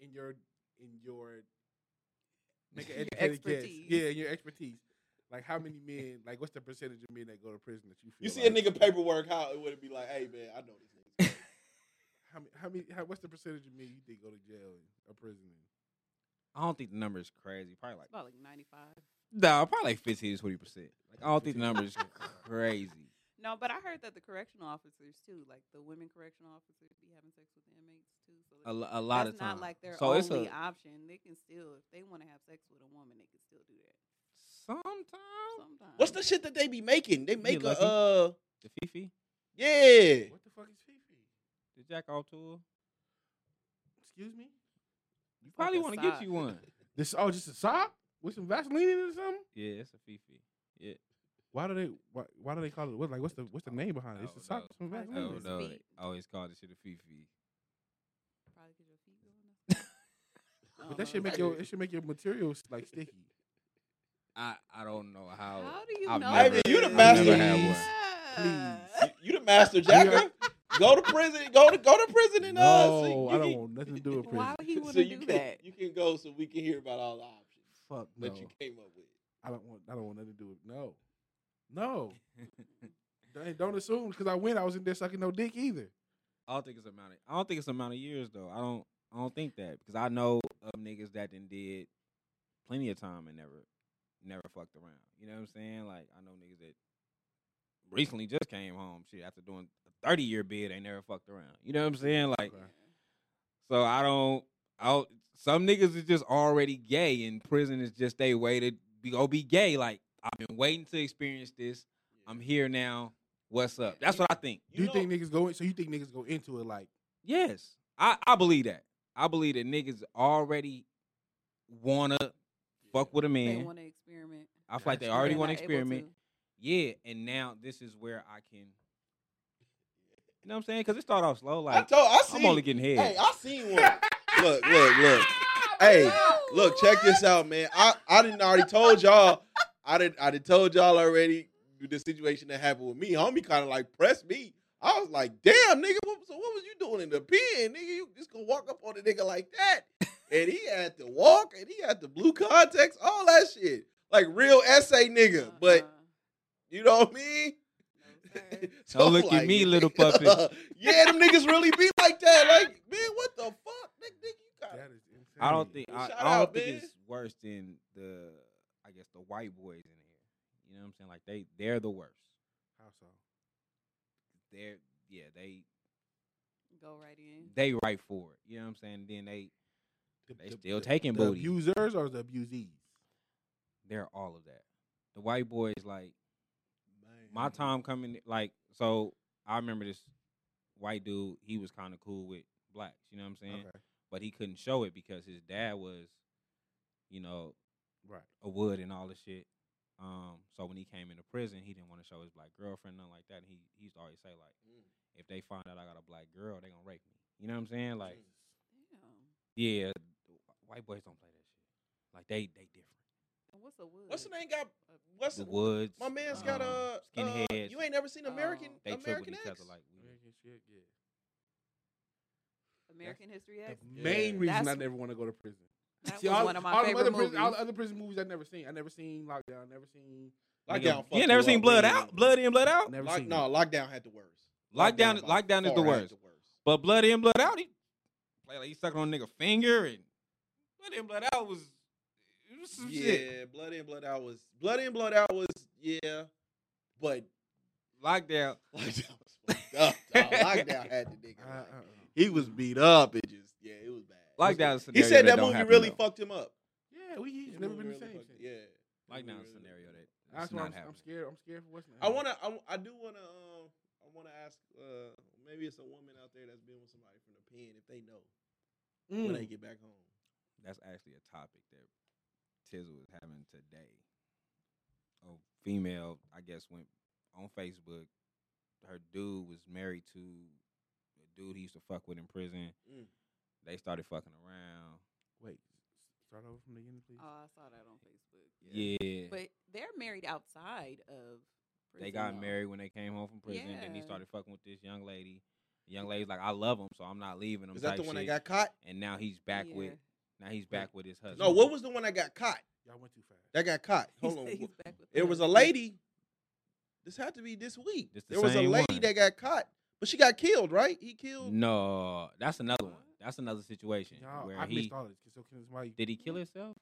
make an Your educated guess. expertise. Yeah, in your expertise. Like how many men? Like what's the percentage of men that go to prison that you feel? You see a nigga paperwork, how it would be like, hey, man, I know this nigga. What's the percentage of men you think go to jail or prison? I don't think the number is crazy. Probably like, About like 95. no, probably like 15 to 20%. Like, I don't think the number is crazy. No, but I heard that the correctional officers too, like the women correctional officers, be having sex with the inmates too. So A lot that's of times. not like their So it's only option. They can still, if they want to have sex with a woman, they can still do that. sometimes Sometimes. What's the shit that they be making? They make lucky. a, the Fifi, yeah. What the fuck is Fifi? the jack off tour. Excuse me. You probably a want to get sock. you one. This just a sock with some Vaseline in it or something? Yeah, it's a Fifi. Yeah. Why do they call it? What's the name behind it? It's a sock with some Probably Vaseline. Oh his no, feet. they always call this shit a Fifi. Probably 'cause your feet going up. But that should make your materials like sticky. I don't know how. How do you I've know? never- Hey, you the this? master. Never had one. You the master jacker. Go to prison. Go to prison and No, so you I don't can- want nothing to do with prison. Why would he want so to you do can, that? You can go so we can hear about all the options Fuck no. that you came up with. I don't want nothing to do with no. Don't assume because I was in there sucking no dick either. I don't think it's amount of years though. I don't think that because I know of niggas that did plenty of time and never fucked around. You know what I'm saying? Like I know niggas that recently just came home shit after doing a 30-year bid, they never fucked around. You know what I'm saying? Like Okay. so I don't some niggas is just already gay and prison is just their way to be gay. Like I've been waiting to experience this. I'm here now. What's up? That's what I think. Do you think niggas go in? So you think niggas go into it like Yes, I believe that. I believe that niggas already wanna fuck with a They man. want to experiment. I feel like they That's already They're want to not able experiment. Yeah, and now this is where I can. You know what I'm saying? Because it started off slow. Like I seen. I'm only getting head. Hey, I seen one. Look. Hey, look, check this out, man. I didn't already told y'all. I did told y'all already the situation that happened with me. Homie kind of like pressed me. I was like, damn, nigga, what was you doing in the pen? Nigga, you just gonna walk up on a nigga like that? And he had to walk, and he had the blue contacts, all that shit. Like real essay nigga. But you know what I mean? So Don't look at like, me, little puppy. yeah, them niggas really be like that. Like, man, what the fuck? Nigga, you got that is insane? I don't think Shout I don't out, think man. it's worse than the white boys in here. You know what I'm saying? Like they're the worst. How so? They Go right in. they right for it. You know what I'm saying? Then they The- still taking the booty. abusers or the abusees? They're all of that. The white boys like my time coming like so. I remember this white dude. He was kind of cool with blacks. You know what I'm saying? Okay. But he couldn't show it because his dad was, Right. a wood and all this shit. So when he came into prison, he didn't want to show his black girlfriend, nothing like that. And he used to always say, like, if they find out I got a black girl, they gonna rape me. You know what I'm saying? Like, Damn. yeah, white boys don't play that shit. Like they different. And what's a wood? What's the name? What's The Woods. My man's got skinheads. you ain't never seen American They trip with American each X? other like we. American History X? The main reason I That's- never want to go to prison. That See, was all, one of my all favorite the movies. all the other prison movies I never seen. I never seen Lockdown. Never seen. Lockdown. You ain't never seen Blood Out? Blood In, Blood Out? Never seen. No, Lockdown had the worst. Lockdown by is the far had worst. But Blood In, Blood Out, he play like he sucking on a nigga finger and Blood In, Blood Out was some shit. Blood In, Blood Out was but Lockdown. was fucked up. Dog. Lockdown had the nigga. He was beat up. It was bad. Lockdown He scenario said that don't movie happen, really though. fucked him up. Yeah, he's never been the same. since. Yeah. Lockdown scenario that's That's not why I'm happening. scared. I'm scared for what's I next. wanna ask maybe it's a woman out there that's been with somebody from the pen if they know when they get back home. That's actually a topic that Tizzle was having today. A female, I guess, went on Facebook. Her dude was married to a dude he used to fuck with in prison. They started fucking around. Wait, start over from the beginning, please. Oh, I saw that on Facebook. Yeah. But they're married outside of prison. They got though. married when they came home from prison. Then he Yeah. started fucking with this young lady. The young lady's like, I love him, so I'm not leaving him. Is that type the one that shit. got caught? And now he's back Yeah. with his husband. No, what was the one that got caught? Y'all went too fast. That got caught. He Hold on. said he's back with It the was a husband. lady. This had to be this week. This the There was a same lady one. that got caught, but she got killed, right? He killed. No, that's another one. That's another situation Y'all, where I he missed all this. So can somebody? did he kill himself?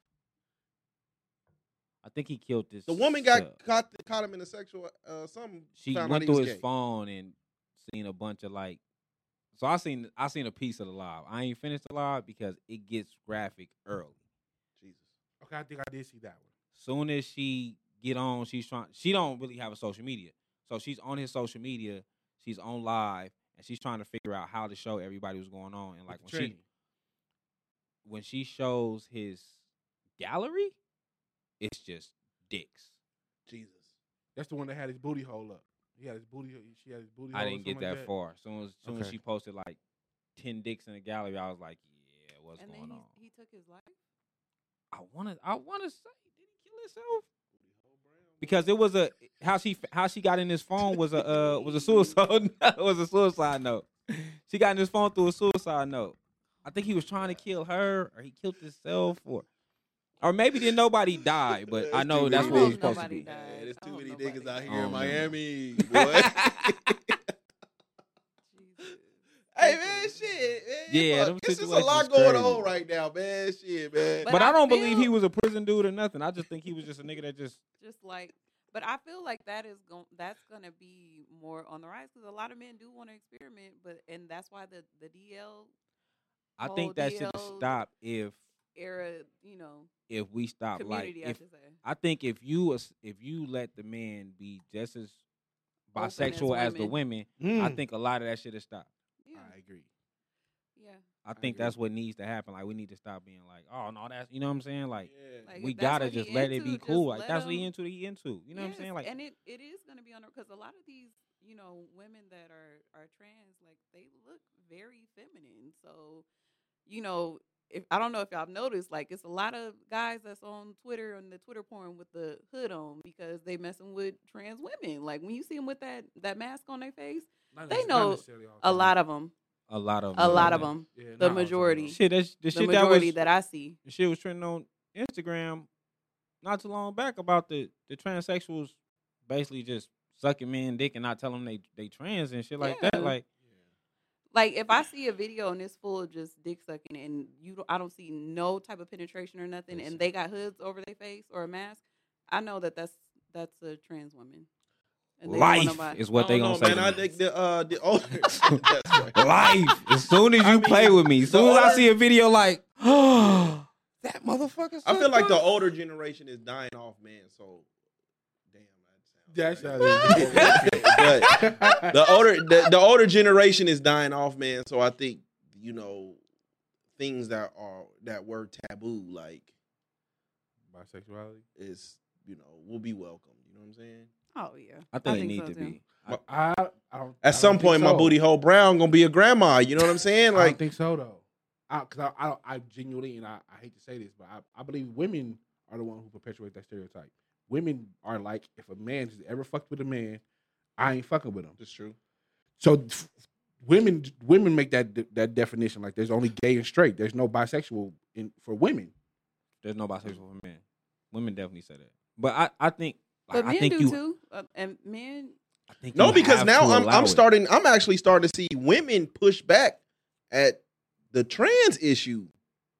I think he killed this. The woman got caught him in a sexual something. She found went out he was through his gay. phone and seen a bunch of like. So I seen a piece of the live. I ain't finished the live because it gets graphic early. Jesus. Okay, I think I did see that one. Soon as she get on, she don't really have a social media. So she's on his social media, she's on live, and she's trying to figure out how to show everybody what's going on. And like With the tranny. when she shows his gallery, it's just dicks. Jesus. That's the one that had his booty hole up. He had his booty. She had his booty. I hole or didn't get something that like far. Soon as Okay. she posted like 10 dicks in the gallery, I was like, yeah, what's And going then on? he took his life. I wanna say, did he kill himself? Because it was how she got in his phone was a suicide was a suicide note. She got in his phone through a suicide note. I think he was trying to kill her, or he killed himself, or maybe didn't nobody die. But I know that's what it was supposed to Nobody be. died. Yeah, there's I too hope many nobody niggas out died. here I in don't know. Miami, boy. Hey man, shit, man. Yeah, fuck, them it's just a situations lot is going crazy. on right now, man. Shit, man. But But I I don't believe he feel- was a prison dude or nothing. I just think he was just a nigga that just. Just like, but I feel like that's gonna be more on the rise because a lot of men do want to experiment, and that's why the DL I whole think that should DL stop if era, we stop. Like, community. I if should say. I think if you let the man be just as Open as bisexual as the women, I Mm. think a lot of that shit has stopped. Yeah, I agree. yeah. I think agree. that's what needs to happen. Like, we need to stop being like, oh no, that's, you know what I'm saying? Like, Yeah. Like, we if that's gotta what he just let it into, be just cool. Like, let that's what he him- into. You know what I'm saying? Yes, Like, and it is going to be on because a lot of these, women that are trans, like they look very feminine. So, if I don't know if y'all have noticed, like it's a lot of guys that's on Twitter and the Twitter porn with the hood on because they messing with trans women. Like when you see them with that mask on their face, Not They necess- not know necessarily all the a time. lot of them, a lot of a lot of yeah. them, Yeah, the not all time, majority. though. Shit, that's the the shit majority that that I see. the shit was trending on Instagram not too long back about the transsexuals basically just sucking men dick and not telling them they trans and shit like Yeah. that. Like if I see a video and it's full of just dick sucking and I don't see no type of penetration or nothing, Listen. and they got hoods over their face or a mask, I know that's a trans woman. And they don't want Life nobody- is what they gonna say. man. to I me. think the older. That's right. Life. As soon as you play with me, as soon as I see a video like, oh, that motherfucker. I feel like the sucked older generation is dying off, man. So, damn, That's that not sounds it. but the older generation is dying off, man. So I think things that were taboo, like Bisexuality. is will be welcome. You know what I'm saying? Oh yeah, I think it so need to too. be. I don't. At some point, my booty hole brown gonna be a grandma. You know what I'm saying? I don't Like, think so though. Because I genuinely, and I hate to say this, but I believe women are the one who perpetuate that stereotype. Women are like, if a man has ever fucked with a man, I ain't fucking with him. that's true. So women make that definition. Like, there's only gay and straight. There's no bisexual for women. There's no bisexual for men. Women definitely say that. But I think, But I men think do you. too, and men. I think No, you because have now to allow I'm it. I'm actually starting to see women push back at the trans issue.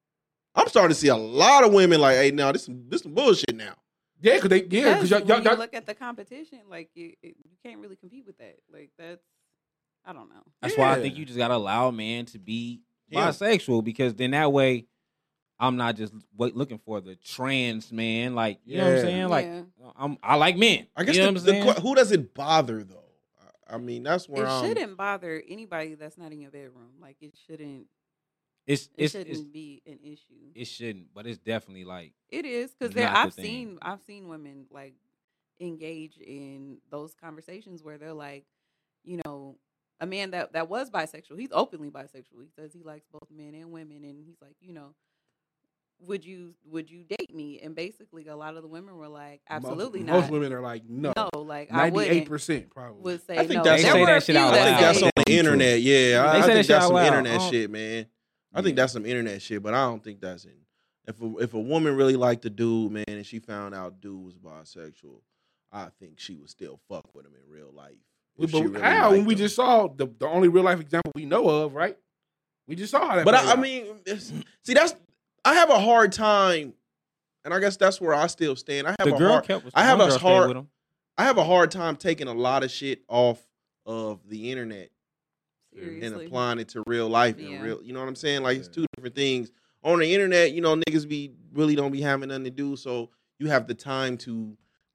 I'm starting to see a lot of women like, hey, now this some bullshit now. Yeah, because When y'all you look at the competition, like you can't really compete with that. Like that's, I don't know. That's why I think you just gotta allow a man to be Yeah. bisexual, because then that way, I'm not just looking for the trans man. Like, you know what I'm Yeah. saying? Like, Yeah. I like men. I guess you know what I'm saying? who does it bother though? I mean, that's where It shouldn't bother anybody that's not in your bedroom. Like it shouldn't. It It shouldn't be an issue. It shouldn't, but it's definitely like It is because not the I've thing. seen women like engage in those conversations where they're like, you know, a man that was bisexual. He's openly bisexual. He says he likes both men and women, and he's like, you know, would you date me? And basically, a lot of the women were like, absolutely not. Most women are like, no. No, like I 98% probably. would say I think no. that's There say were that a shit few out I that think loud. that's say- on the internet. Yeah, I They say that think shit that's out some loud. internet I don't- shit, man. I think that's some internet shit, but I don't think that's in. If a woman really liked the dude, man, and she found out dude was bisexual, I think she would still fuck with him in real life. If she But really how? When liked we him. just saw the only real life example we know of, right? We just saw how that. But played I out. mean, see, I have a hard time, and I guess that's where I still stand. I have the a girl hard, kept. I have one a girl stayed hard- with him. I have a hard time taking a lot of shit off of the internet and Seriously. applying it to real life and Yeah. real. You know what I'm saying? Like it's two different things. On the internet, you know, niggas really don't be having nothing to do, so you have the time to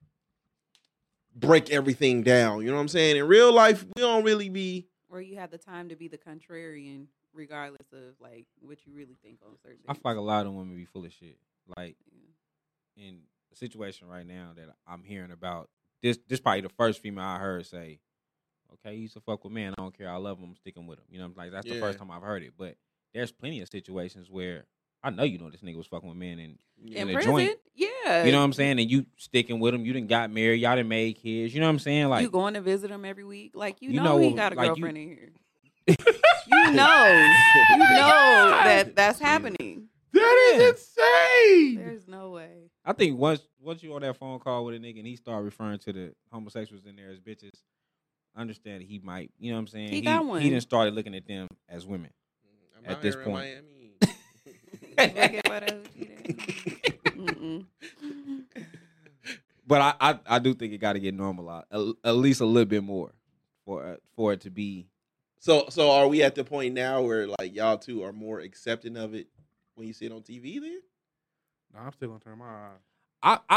break everything down. You know what I'm saying? In real life, we don't really be. Where you have the time to be the contrarian, regardless of like what you really think on certain things. I feel like a lot of women be full of shit. Like in a situation right now that I'm hearing about, this probably the first female I heard say, "Okay, you used to fuck with men. I don't care. I love them. I'm sticking with them." You know, like that's the Yeah. first time I've heard it. But there's plenty of situations where I know this nigga was fucking with men and in a prison, joint. yeah. You know what I'm saying? And you sticking with him. You didn't got married. Y'all done made kids. You know what I'm saying? Like you going to visit him every week, like you You know know, he got a like, girlfriend in here. you know that's happening. that is insane. There's no way. I think once you on that phone call with a nigga and he start referring to the homosexuals in there as bitches, understand that he might, you know what I'm saying? He got one. He done started looking at them as women. I'm At out this here in point. Miami. Look at what Mm-mm. But I do think it got to get normalized at least a little bit more for it to be. So are we at the point now where like y'all two are more accepting of it when you see it on TV? Then No, I'm still gonna turn my eye.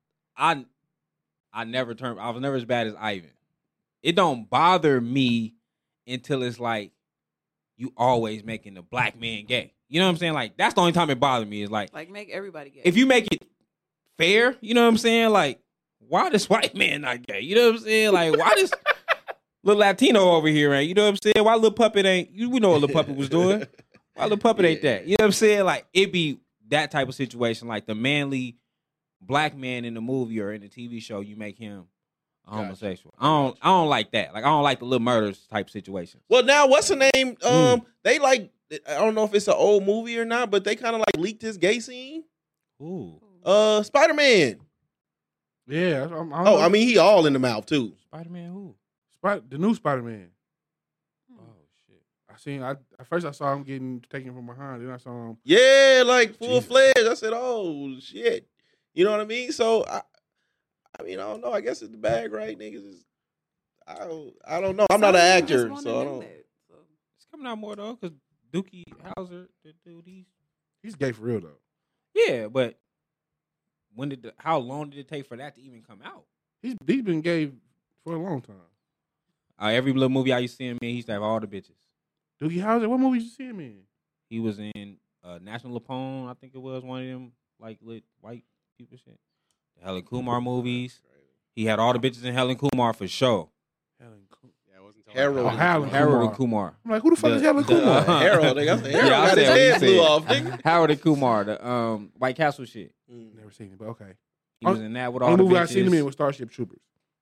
I never turned. I was never as bad as Ivan. It don't bother me until it's like you always making the black man gay. You know what I'm saying? Like that's the only time it bothered me. Is like Like make everybody gay. if you make it fair, you know what I'm saying? Like, why this white man not gay? You know what I'm saying? Like, why this little Latino over here ain't? You know what I'm saying? Why little puppet ain't? We know what little puppet was doing. Why little puppet ain't that? You know what I'm saying? Like, it be that type of situation. Like the manly black man in the movie or in the TV show, you make him a homosexual. I don't like that. Like, I don't like the little murders type situation. well, now what's the name? They like I don't know if it's an old movie or not, but they kind of like leaked his gay scene. Ooh, Spider-Man. Yeah. Oh, I mean he all in the mouth too. Spider-Man who? the new Spider-Man. Oh shit. I seen. At first I saw him getting taken from behind. Then I saw him. Yeah, like full Jesus. fledged. I said, oh shit. You know what I mean? So I mean, I don't know. I guess it's the bag, right? Niggas is I don't know. I'm not an Some just actor, wanna so I do don't. that, so. It's coming out more though, because Dookie Howser, the dude, He's gay for real though. yeah, but how long did it take for that to even come out? He's been gay for a long time. Every little movie I used to see him in, he used to have all the bitches. Doogie Howser, what movie you see him in? He was in National Lampoon, I think it was one of them like lit white people shit. The Helen Kumar movies. He had all the bitches in Helen Kumar for sure. Harold. Harold and Kumar. I'm like, who the fuck is Helen Kumar? Harold, nigga. I said, Harold Yeah, I got his said what you head blew said. off, nigga. Harold and Kumar, the White Castle shit. Never seen it, but okay. He was in that with all Only the movie bitches. I seen him in was Starship Troopers.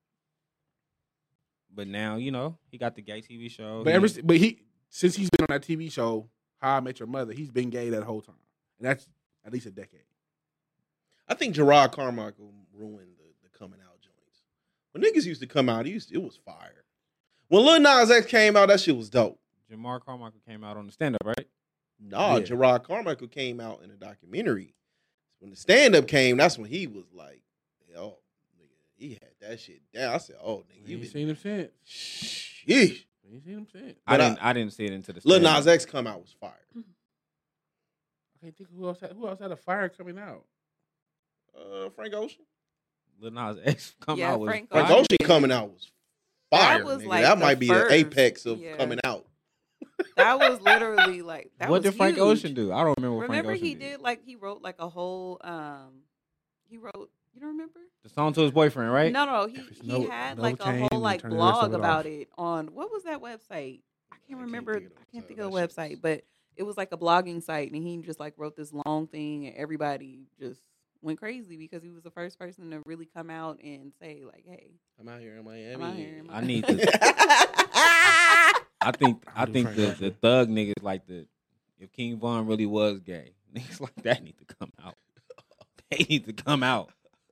But now, he got the gay TV show. But since he's been on that TV show, How I Met Your Mother, he's been gay that whole time, and that's at least a decade. I think Gerard Carmichael ruined the coming out joints. When niggas used to come out, it was fire. When Lil Nas X came out, that shit was dope. Jamar Carmichael came out on the stand-up, right? Nah, Yeah. Gerard Carmichael came out in a documentary. When the stand-up came, that's when he was like, "Yo, nigga, he had that shit down." I said, "Oh, nigga, You you ain't been seen him since. sheesh." You ain't seen him since. I But didn't. I didn't see it into the. Lil stand-up. Nas X come out was fire. I can't think who else had a fire coming out. Frank Ocean. Lil Nas X come Yeah, out was Frank Frank Fire. Ocean coming out was fire. That was nigga. like that the might be first. the apex of Yeah. coming out. That was literally like that. What was did Frank huge. Ocean do? I don't remember what Remember Frank Ocean he did like he wrote like a whole he wrote, you don't remember? the song to his boyfriend, right? No, If it's he no- had no like a change, whole then like turn the rest of blog it about off. it on what was that website? I can't remember. think of I can't the think of the website. That website, shit's- but it was like a blogging site, and he just like wrote this long thing, and everybody just went crazy because he was the first person to really come out and say like, "Hey, I'm out here in Miami. I'm out here in I need to. I think Frank the Ocean. thug niggas like the if King Von really was gay, niggas like that need to come out. They need to come out.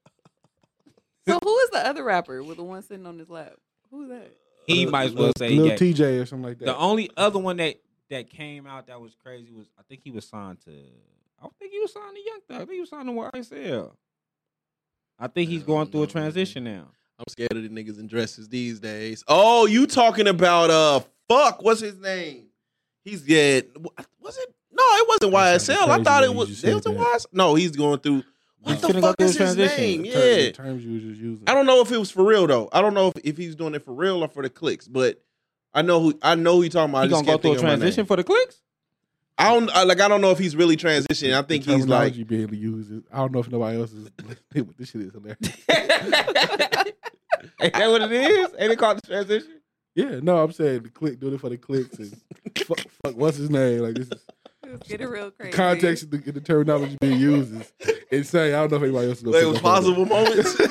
So who is the other rapper with the one sitting on his lap? Who is that? He might as well say Lil gay. TJ or something like that. The only other one that came out that was crazy was I think he was signed to. I don't think he was signed to Young Thug. I think he was signed to YSL. I think he's going through a transition now. I'm scared of the niggas in dresses these days. Oh, you talking about fuck? What's his name? He's was it? No, it wasn't That sounded YSL. I crazy thought when it you was. just It was said a that. YSL. No, he's going through. What He's the finna go fuck through is a his transition. name? The Yeah, terms you was just using. I don't know if it was for real though. I don't know if he's doing it for real or for the clicks, but I know who you talking about. I He just gonna go can't through a think of my name. transition for the clicks. I don't know if he's really transitioning. I think the he's like. terminology being used. I don't know if nobody else is. This shit is hilarious. Ain't that what it is? Ain't it called the transition? Yeah, no, I'm saying the click, doing it for the clicks and fuck, what's his name? Like this is Let's get it real crazy. the context of the terminology being used is insane. I don't know if anybody else is It was possible moments.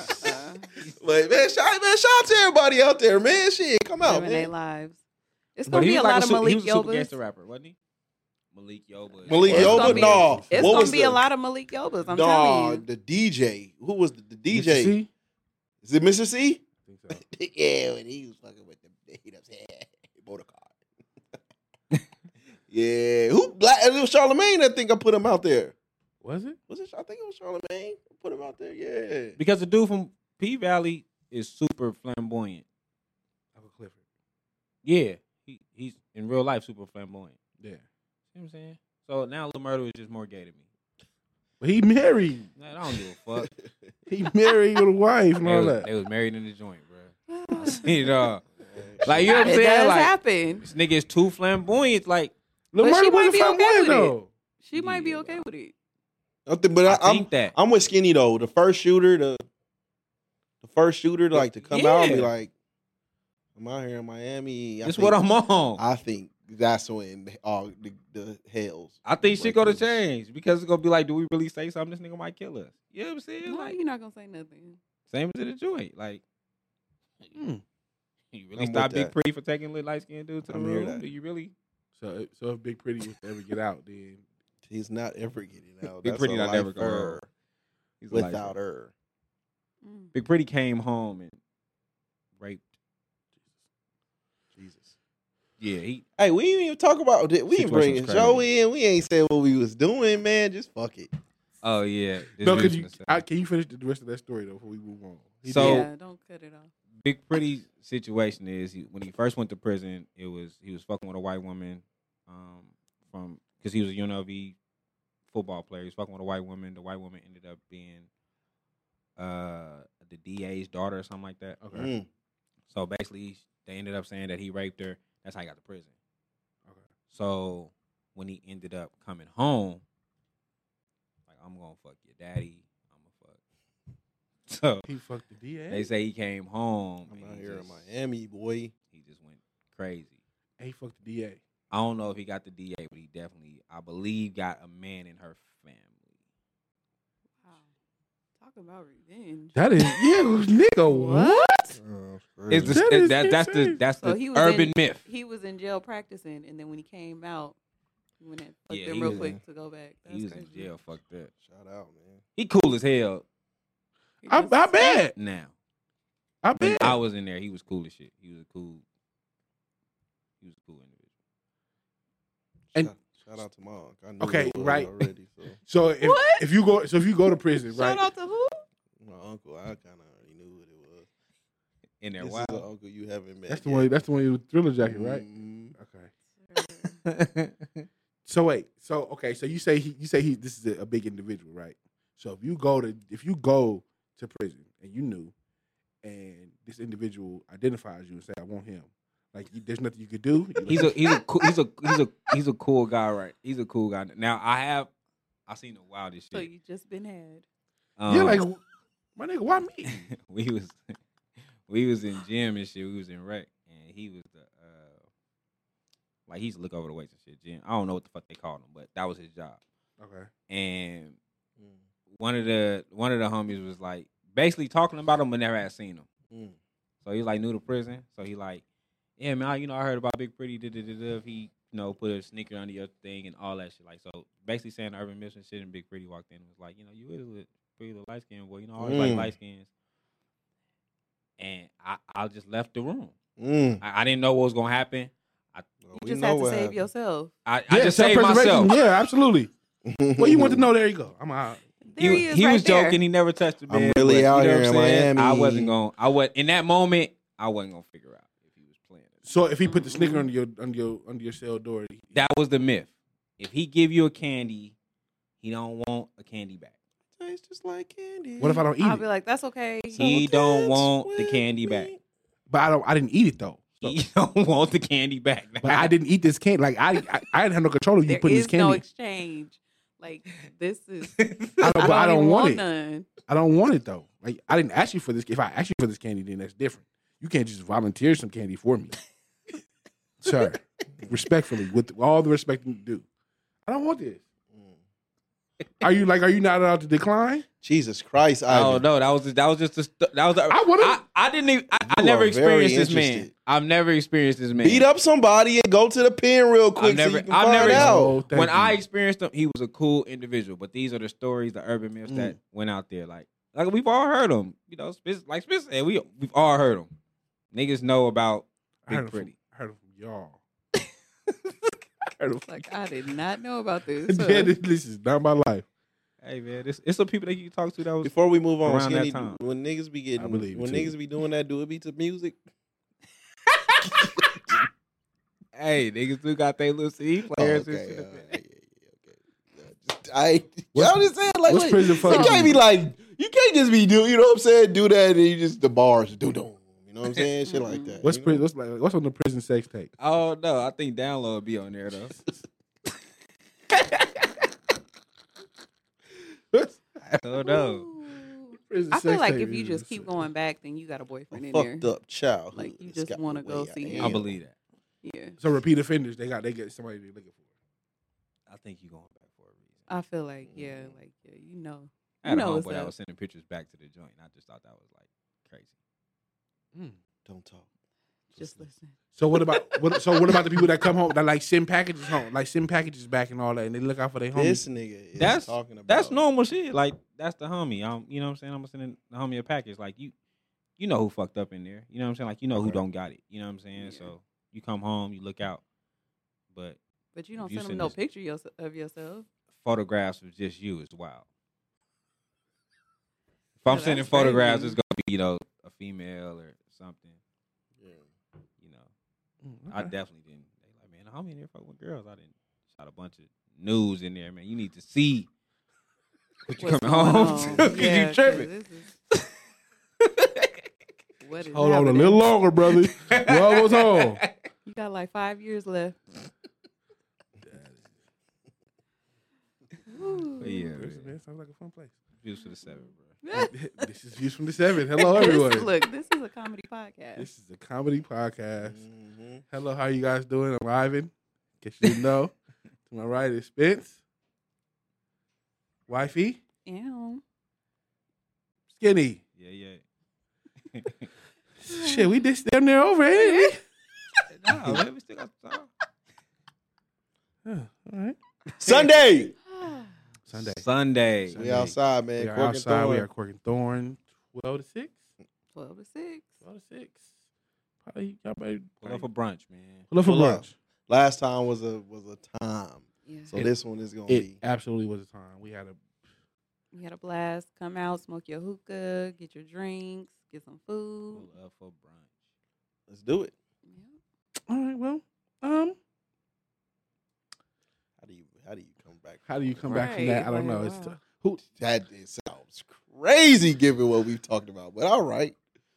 Like man, shout out to everybody out there, man. Shit, come out, Living their man. lives. It's But gonna he be a was like lot of he Malik was a super Yobas. gangster rapper, wasn't he? Malik Yoba. Malik It's Yoba, gonna be- no. It's What gonna was be a lot of Malik Yobas. I'm telling you. the DJ. Who was the DJ? Mr. C? Is it Mr. C? I think so. Yeah, when he was fucking with the heat ups, motor car. Yeah, who black? It was Charlamagne. I think I put him out there. Was it? Was it? I think it was Charlamagne. I put him out there. Yeah. Because the dude from P Valley is super flamboyant. Uncle Clifford. Yeah, he's in real life super flamboyant. Yeah. See what I'm saying? So now Lil Murder is just more gay to me. But he married. Man, I don't give a fuck. He married with a wife and they, all was, that. they was married in the joint, bro. I seen it all. Like you know what I'm It saying? does Like happen. this nigga is too flamboyant. Like Lil But she Murder might wasn't be okay flamboyant with it. though. She might be Yeah. okay with it. But I think that. I'm with Skinny though. The first shooter, the first shooter, like to come out and be Yeah. like, "I'm out here in Miami." That's what I'm on. I think that's when all the hells. I think shit gonna break loose. change because it's gonna be like, do we really say something? This nigga might kill us. You know what I'm saying? No, Like you're not gonna say nothing. same as in the joint. Like you really I'm stop with Big that. Pretty for taking little light skinned dude to the I'm here room? that. Do you really? So if Big Pretty was to ever get out, then He's not ever getting out. Big That's Pretty a not never lifer going home. He's a lifer. without her. Mm. Big Pretty came home and raped. Jesus. Yeah, he. Hey, we didn't even talk about it. We didn't bring Situation's Joey in. We ain't said what we was doing, man. Just fuck it. Oh yeah. this no, bitch could you? was saying. Can you finish the rest of that story though before we move on? He So- did. Yeah, don't cut it off. Big Pretty's situation is when he first went to prison, he was fucking with a white woman, from because he was a UNLV football player. He was fucking with a white woman. The white woman ended up being the DA's daughter or something like that. Okay. Mm. So basically, they ended up saying that he raped her. That's how he got to prison. Okay. So when he ended up coming home, like I'm gonna fuck your daddy. I'm gonna fuck. So He fucked the DA. they say he came home. I'm and out he here in just- Miami, boy. He just went crazy. He fucked the DA. I don't know if he got the DA, but he definitely, I believe, got a man in her family. Wow. Talk about revenge. That is nigga. What? It's the, That is that's So the he was urban in- myth. He was in jail practicing, and then when he came out, he went and fucked Yeah, them he real was quick in- to go back. That's He was crazy. in jail. Fuck that. Shout out, man. He cool as hell He I just- bet. now. I When bet. I was in there, he was cool as shit. He was a cool individual. And- Shout out to Monk. I knew Okay, it was right. already. So So if you go to prison, right? Shout out to who? my uncle, I kind of already knew what it was. In there, This wow. is the uncle you haven't met. That's the one. That's the one with the Thriller jacket, right? Mhm. Okay. So wait. So okay. So you say this is a big individual, right? So if you go to prison and you knew, and this individual identifies you and say, "I want him," like there's nothing you could do. He's a cool guy, right? He's a cool guy. Now I've seen the wildest So shit. you just been had. yeah, like my nigga, why me? we was in gym and shit. We was in rec, and he was the like he used to look over the weights and shit. Gym. I don't know what the fuck they called him, but that was his job. Okay. And one of the homies was like basically talking about him, but never had seen him. So he was like new to prison. So he like, yeah, man, I heard about Big Pretty. He put a sneaker under your thing and all that shit. Like, so basically saying the Urban Myths and shit. And Big Pretty walked in and was like, you is a pretty little light skinned boy. I always like light skins. And I just left the room. I didn't know what was gonna happen. You just have to save yourself. I just saved self-preservation. myself. Yeah, absolutely. Well, you want to know? There you go. I'm out. There he is he right was there. joking. He never touched the bed. I'm really but, out you know here what I'm in saying? Miami. I was in that moment. I wasn't gonna figure out if he was playing it. So if he put the sneaker under your cell door, That was the myth. If he give you a candy, he don't want a candy back. Tastes just like candy. what if I don't eat I'll it? be like, that's okay. He don't want the candy back. But I didn't eat it though. So, He don't want the candy back. but I didn't eat this candy. Like I didn't have no control of you There putting this is no candy. exchange. Like this is. But I don't even want it. None. I don't want it though. Like I didn't ask you for this. If I ask you for this candy, then that's different. You can't just volunteer some candy for me, sir. Respectfully, with all the respect you do, I don't want this. Are you not allowed to decline? Jesus Christ, Oh Ivan. no, that was just I would've- I didn't even I You never are very experienced this man. interested. I've never experienced this man. Beat up somebody and go to the pen real quick so you can find out. Oh, thank when you. I experienced him, he was a cool individual. But these are the stories, the urban myths that went out there. Like we've all heard them. Like Spitz said, we've all heard them. Niggas know about I heard Big it Pretty. from y'all. Like I did not know about this. Yeah, this is not my life. Hey man, it's some people that you can talk to that was Before we move on, around that Skinny, time. when niggas be getting, I believe you when too. niggas be doing that, do it be to music? Hey, niggas do got their little CD players and okay, shit. Y'all just saying like, what's wait, prison you fucking- can't be like, you can't just be do, you know what I'm saying? Do that and you just the bars do, you know what I'm saying? Shit like that. What's you know? what's on the prison sex tape? Oh no, I think Download will be on there though. Oh no. Prison I feel sex like tape if you is- just keep going back, then you got a boyfriend in Fucked there. up child. Like, you just wanna go see I believe that. Yeah, So repeat offenders, they get somebody they're looking for. I think you going back for a reason. I feel like yeah, you know. I had a what's homeboy that up. was sending pictures back to the joint. I just thought that was like crazy. Don't talk. Just listen. So what about the people that come home that like send packages home, like send packages back and all that, and they look out for their homies? This nigga is That's talking about. That's normal shit. Like that's the homie. You know what I'm saying? I'm gonna send the homie a package. Like you know who fucked up in there. You know what I'm saying? Like you know who don't got it. You know what I'm saying? Yeah. So you come home, you look out, but But you don't If you send them send no this- picture of yourself. photographs of just you is wild. If I'm Yeah, sending that's crazy. photographs, it's gonna be a female or something. You know, I definitely didn't. They like, man, how many fucking with girls? I didn't shot a bunch of news in there, man. You need to see what you What's coming going home on? to because Yeah, you 'cause tripping. this what is Hold on a happening? little longer, brother. We're almost home. You got like 5 years left. Ooh. But yeah, Prison, man. man, sounds like a fun place. Views for the 7, bro. This is Views from the 7. Hello, everyone. Look, this is a comedy podcast. This is a comedy podcast. Mm-hmm. Hello, how you guys doing? I'm Ivan. In case you didn't know. To my right is Spence. Wifey. Ew. Skinny. Yeah. Shit, we just damn near over, ain't we? Nah, man, we still got time. All right. Sunday. Sunday. We outside, man. We are Cork and outside. We Thorn. are Cork and Thorn. 12 to 6. 12 to 6. 12 to 6. Probably y'all better Pull up for brunch, man. pull up for Pull up. brunch. Last time was a time. Yeah. So this one is gonna It be. absolutely was a time. We had a You had a blast. Come out, smoke your hookah, get your drinks, get some food. Pull up for brunch. Let's do it. Yeah. all right. Well, How do you come back? how do you come back from Right, that? I don't know. like, It's wow. who That it sounds crazy given what we've talked about, but all right.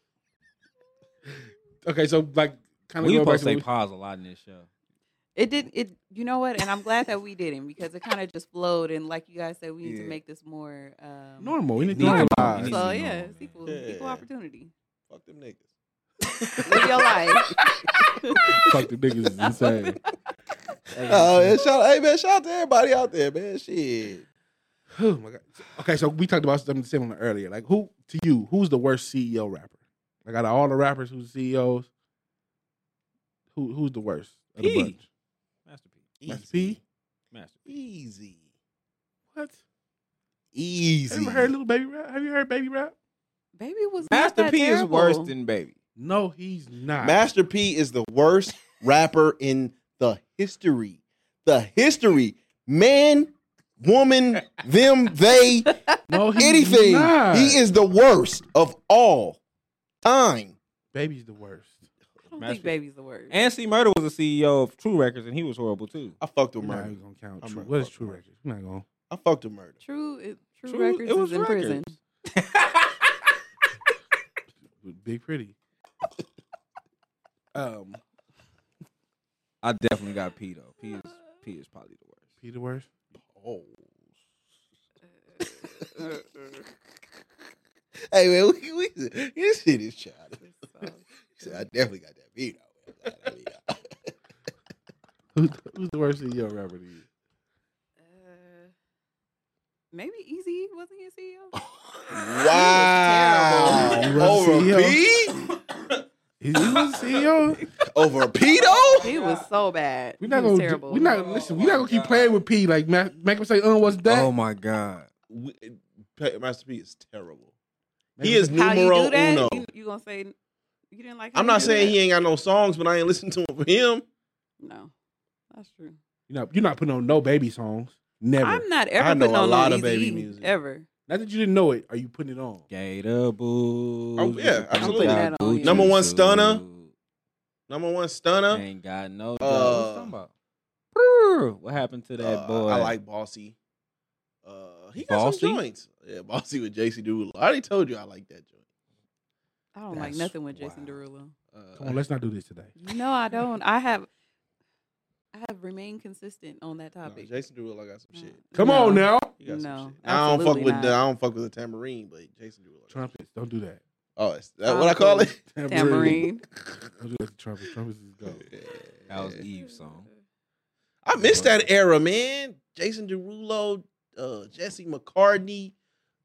okay. So like, kind of We go back supposed to to say what pause a lot in this show. It did. It. You know what? And I'm glad that we didn't because it kind of just flowed. And like you guys said, we need to Yeah. make this more normal. We need to Normal. normalize. It needs So to be yeah, normal, it's equal, man. equal opportunity. Fuck them niggas. Live your life. Fuck the niggas is insane. Hey man, shout out to everybody out there, man. Shit. Oh my god. Okay, so we talked about something similar earlier. Like, who to you? Who's the worst CEO rapper? Like, out of all the rappers who's CEOs, who's the worst of the P. bunch? Master P. Master P. Master P. Easy. What? Easy. Have you heard Little Baby Rap? Have you heard Baby Rap? Baby was not Master that P is terrible. worse than Baby. No, he's not. Master P is the worst rapper in the history. The history. Man, woman, them, they, no, he's anything. not. He is the worst of all time. Baby's the worst. I don't Master- think Baby's the worst. And C Murder was the CEO of True Records, and he was horrible too. I fucked with We're not Murder. even gonna count. I'm True. not What is fucking True with Records? We're not gonna. I fucked with Murder. True True- Records it was is in prison. Big Pretty. I definitely got P though. P is probably the worst. P the worst. Oh. Hey man, this shit is childish. He said, I definitely got that beat out. Who's the worst CEO rapper to you? Maybe Easy wasn't he a CEO? Wow. He was Over CEO. P? He was CEO. Over Pedo? He was so bad. We're not He was gonna. terrible. We're not listen. We're not gonna keep playing with P. Like make him say, what's that?" Oh my god. Master P is terrible. Make He him is say- How you numero do that? uno. You gonna say you didn't like? How I'm you not do saying that? he ain't got no songs, but I ain't listening to him for him. No, that's true. You're not putting on no Baby songs. Never. I'm not ever I know putting a on lot no of Baby Eazy-E, music. ever. Not that you didn't know it. Are you putting it on? Gator Boo. Oh, yeah, absolutely. I'm putting that on you. Number one stunner. Number one stunner. Ain't got no. Uh, What you talking about? Brr. What happened to that boy? I like Bossy. He got Bossy? some joints. Yeah, Bossy with JC Derulo. I already told you I like that joint. I don't like That's nothing with Jason wild. Derulo. Come on, let's not do this today. No, I don't. I have remained consistent on that No, topic. Jason Derulo got some shit. Come No. on now. He got some No, shit. I don't fuck absolutely with not. I don't fuck with the tambourine, but Jason Derulo. got some Trumpets, don't do that. shit. Oh, is that what I call it? Tambourine. Don't do that to trumpets. Trumpets is go. That was Eve's song. I missed that era, man. Jason Derulo, Jesse McCartney,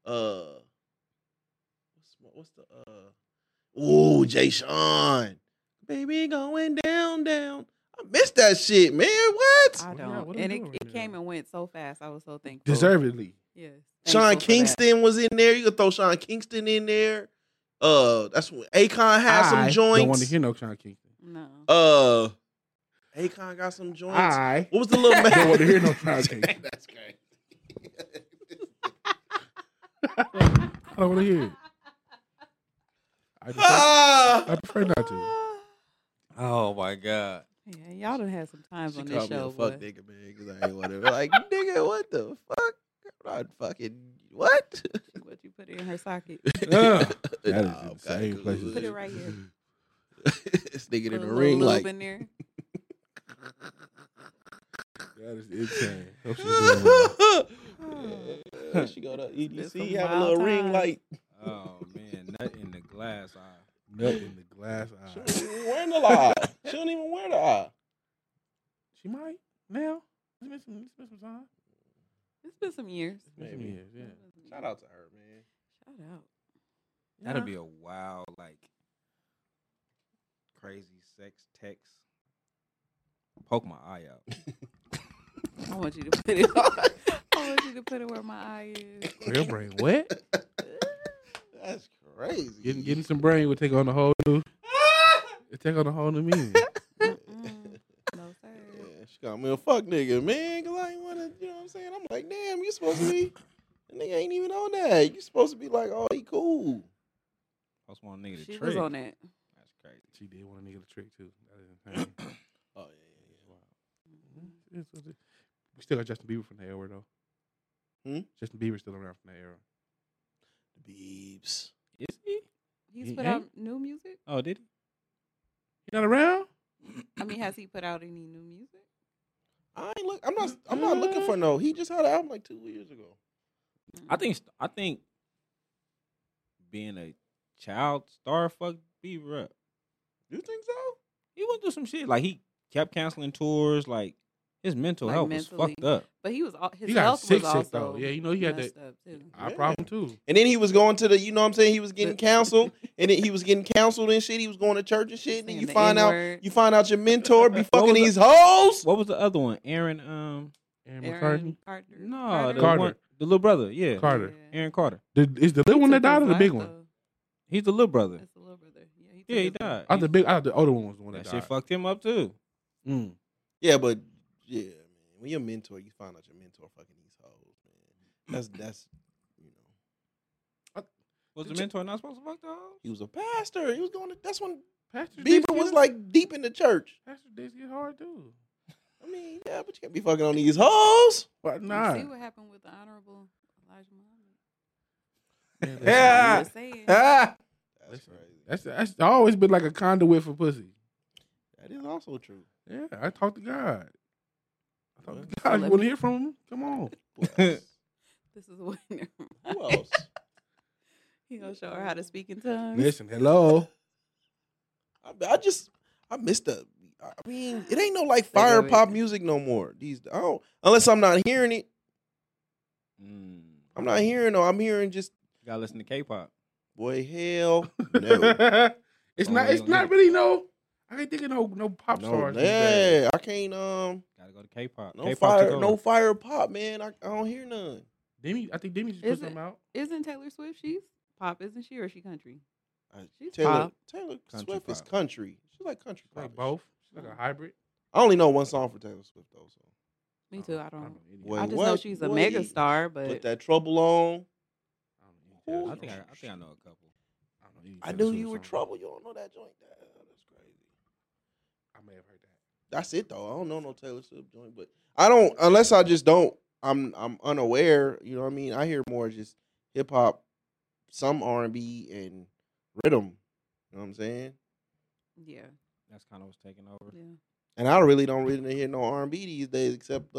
what's the ooh, Jay Sean. Baby going down, down. I missed that shit, man. What? I What are don't. we And doing right it came now? and went so fast. I was so thankful. Deservedly. Yes. Sean Thankful for that. Kingston was in there. You could throw Sean Kingston in there. That's when Akon had some joints. Don't want to hear no Sean Kingston. No. Akon got some joints. I What was the little man? don't want to hear no Sean Kingston. That's great. I don't want to hear it. I prefer not to. Oh my god. Yeah, y'all done had some times She on this called me a show. fuck boy. nigga, man, because I ain't whatever. Like, nigga, what the fuck? I'm not fucking what? What you put in her socket? That is Nah, insane okay, place. cool. Put it right here. This nigga Put in a the little ring lube like. in there. That is insane. Hope she's doing well. She go to It's some EDC, have a wild little ring times. light. Oh man, nut in the glass eye. Nut in the glass She eye. don't even wear the eye. She don't even wear the eye. She might now. It's been some time. It's been some years. It's been some Maybe. years, yeah. Shout out to her, man. Shout out. That'd be a wild, like, crazy sex text. Poke my eye out. I want you to put it on. I want you to put it where my eye is. Your brain wet. That's crazy. Getting some brain would take on a whole new. It take on a whole new meaning. Mm-mm. No, sir. Yeah, she got me a fuck nigga, man. Cause I ain't supposed to be. The nigga ain't even on that. You supposed to be like, oh, he cool. I just want a nigga to She trick. was on that. That's crazy. She did want a nigga to trick too. That is insane. Oh It's- we still got Justin Bieber from the era though. Hmm? Justin Bieber's still around from that era. yeah. Biebs. Is he? He's He put ain't? out new music. Oh, did he? He not around? I mean, has he put out any new music? I ain't look. I'm not looking for no. He just had an album like 2 years ago. I think being a child star fucked Bieber up. You think so? He went through some shit. Like he kept canceling tours. Like his mental Like, health mentally. was fucked up. But he was his He got health sick was sick also though. Yeah, you know he had messed that up too. eye Yeah. problem too. And then he was going to the, you know what I'm saying? He was getting counseled, and then he was getting counseled and shit. He was going to church and shit. And then Saying you the find out your mentor be fucking was these hoes. What was the other one? Aaron. Aaron McCartney. Aaron Carter. No, the Carter. one, the little brother. Yeah, Carter. Aaron Carter. Is the little one that died or the big one? He's the little brother. That's the little brother. Yeah, he took his life. died. I thought the older one was the one that That died. shit fucked him up too. Mm. Yeah, but yeah, man. When you're a mentor, you find out your mentor fucking these hoes, man. That's you know. Was the mentor not supposed to fuck the hoe? He was a pastor. He was going to. That's when Pastor Bieber was like deep in the church. Pastor days get hard too. I mean, yeah, but you can't be fucking on these hoes. But You nah. see what happened with the honorable Elijah Muhammad? Yeah, I'm just saying. That's Listen. crazy. That's always been like a conduit for pussy. That is also true. Yeah, I talk to God. I talk Well, to God. You let want to me- hear from him? Come on. Who else? This is what Who else? he gonna show her how to speak in tongues. Listen, hello. I missed the. I mean, it ain't no like fire pop music no more. Unless I'm not hearing it. I'm not hearing no. I'm hearing just You gotta listen to K-pop. boy hell no. It's Oh, not. we It's gonna not get it. really no. I can't think of no pop No, stars. these days. yeah, I can't. Gotta go to K-pop. No K-pop fire, took over. no fire pop, man. I don't hear none. I think Demi just Is put something out. Isn't Taylor Swift? She's pop, isn't she, or is she country? She's Taylor pop. Country Swift is pop. country. She's like country pop. Like both. She's like a hybrid. I only know one song for Taylor Swift though. So Me too. I don't. know any. Boy, I just what? know she's a Boy, mega star, but put that trouble on. I don't know any I Taylor think Swift. I know a couple. I don't know any I Taylor knew Swift you were songs. trouble. You don't know that joint. That's crazy. I may have heard that. That's it though. I don't know no Taylor Swift joint, but I don't unless I just don't. I'm unaware. You know what I mean? I hear more just hip hop, some R&B and rhythm. You know what I'm saying? yeah, That's kind of what's taking over. yeah. And I really don't hear no R&B these days except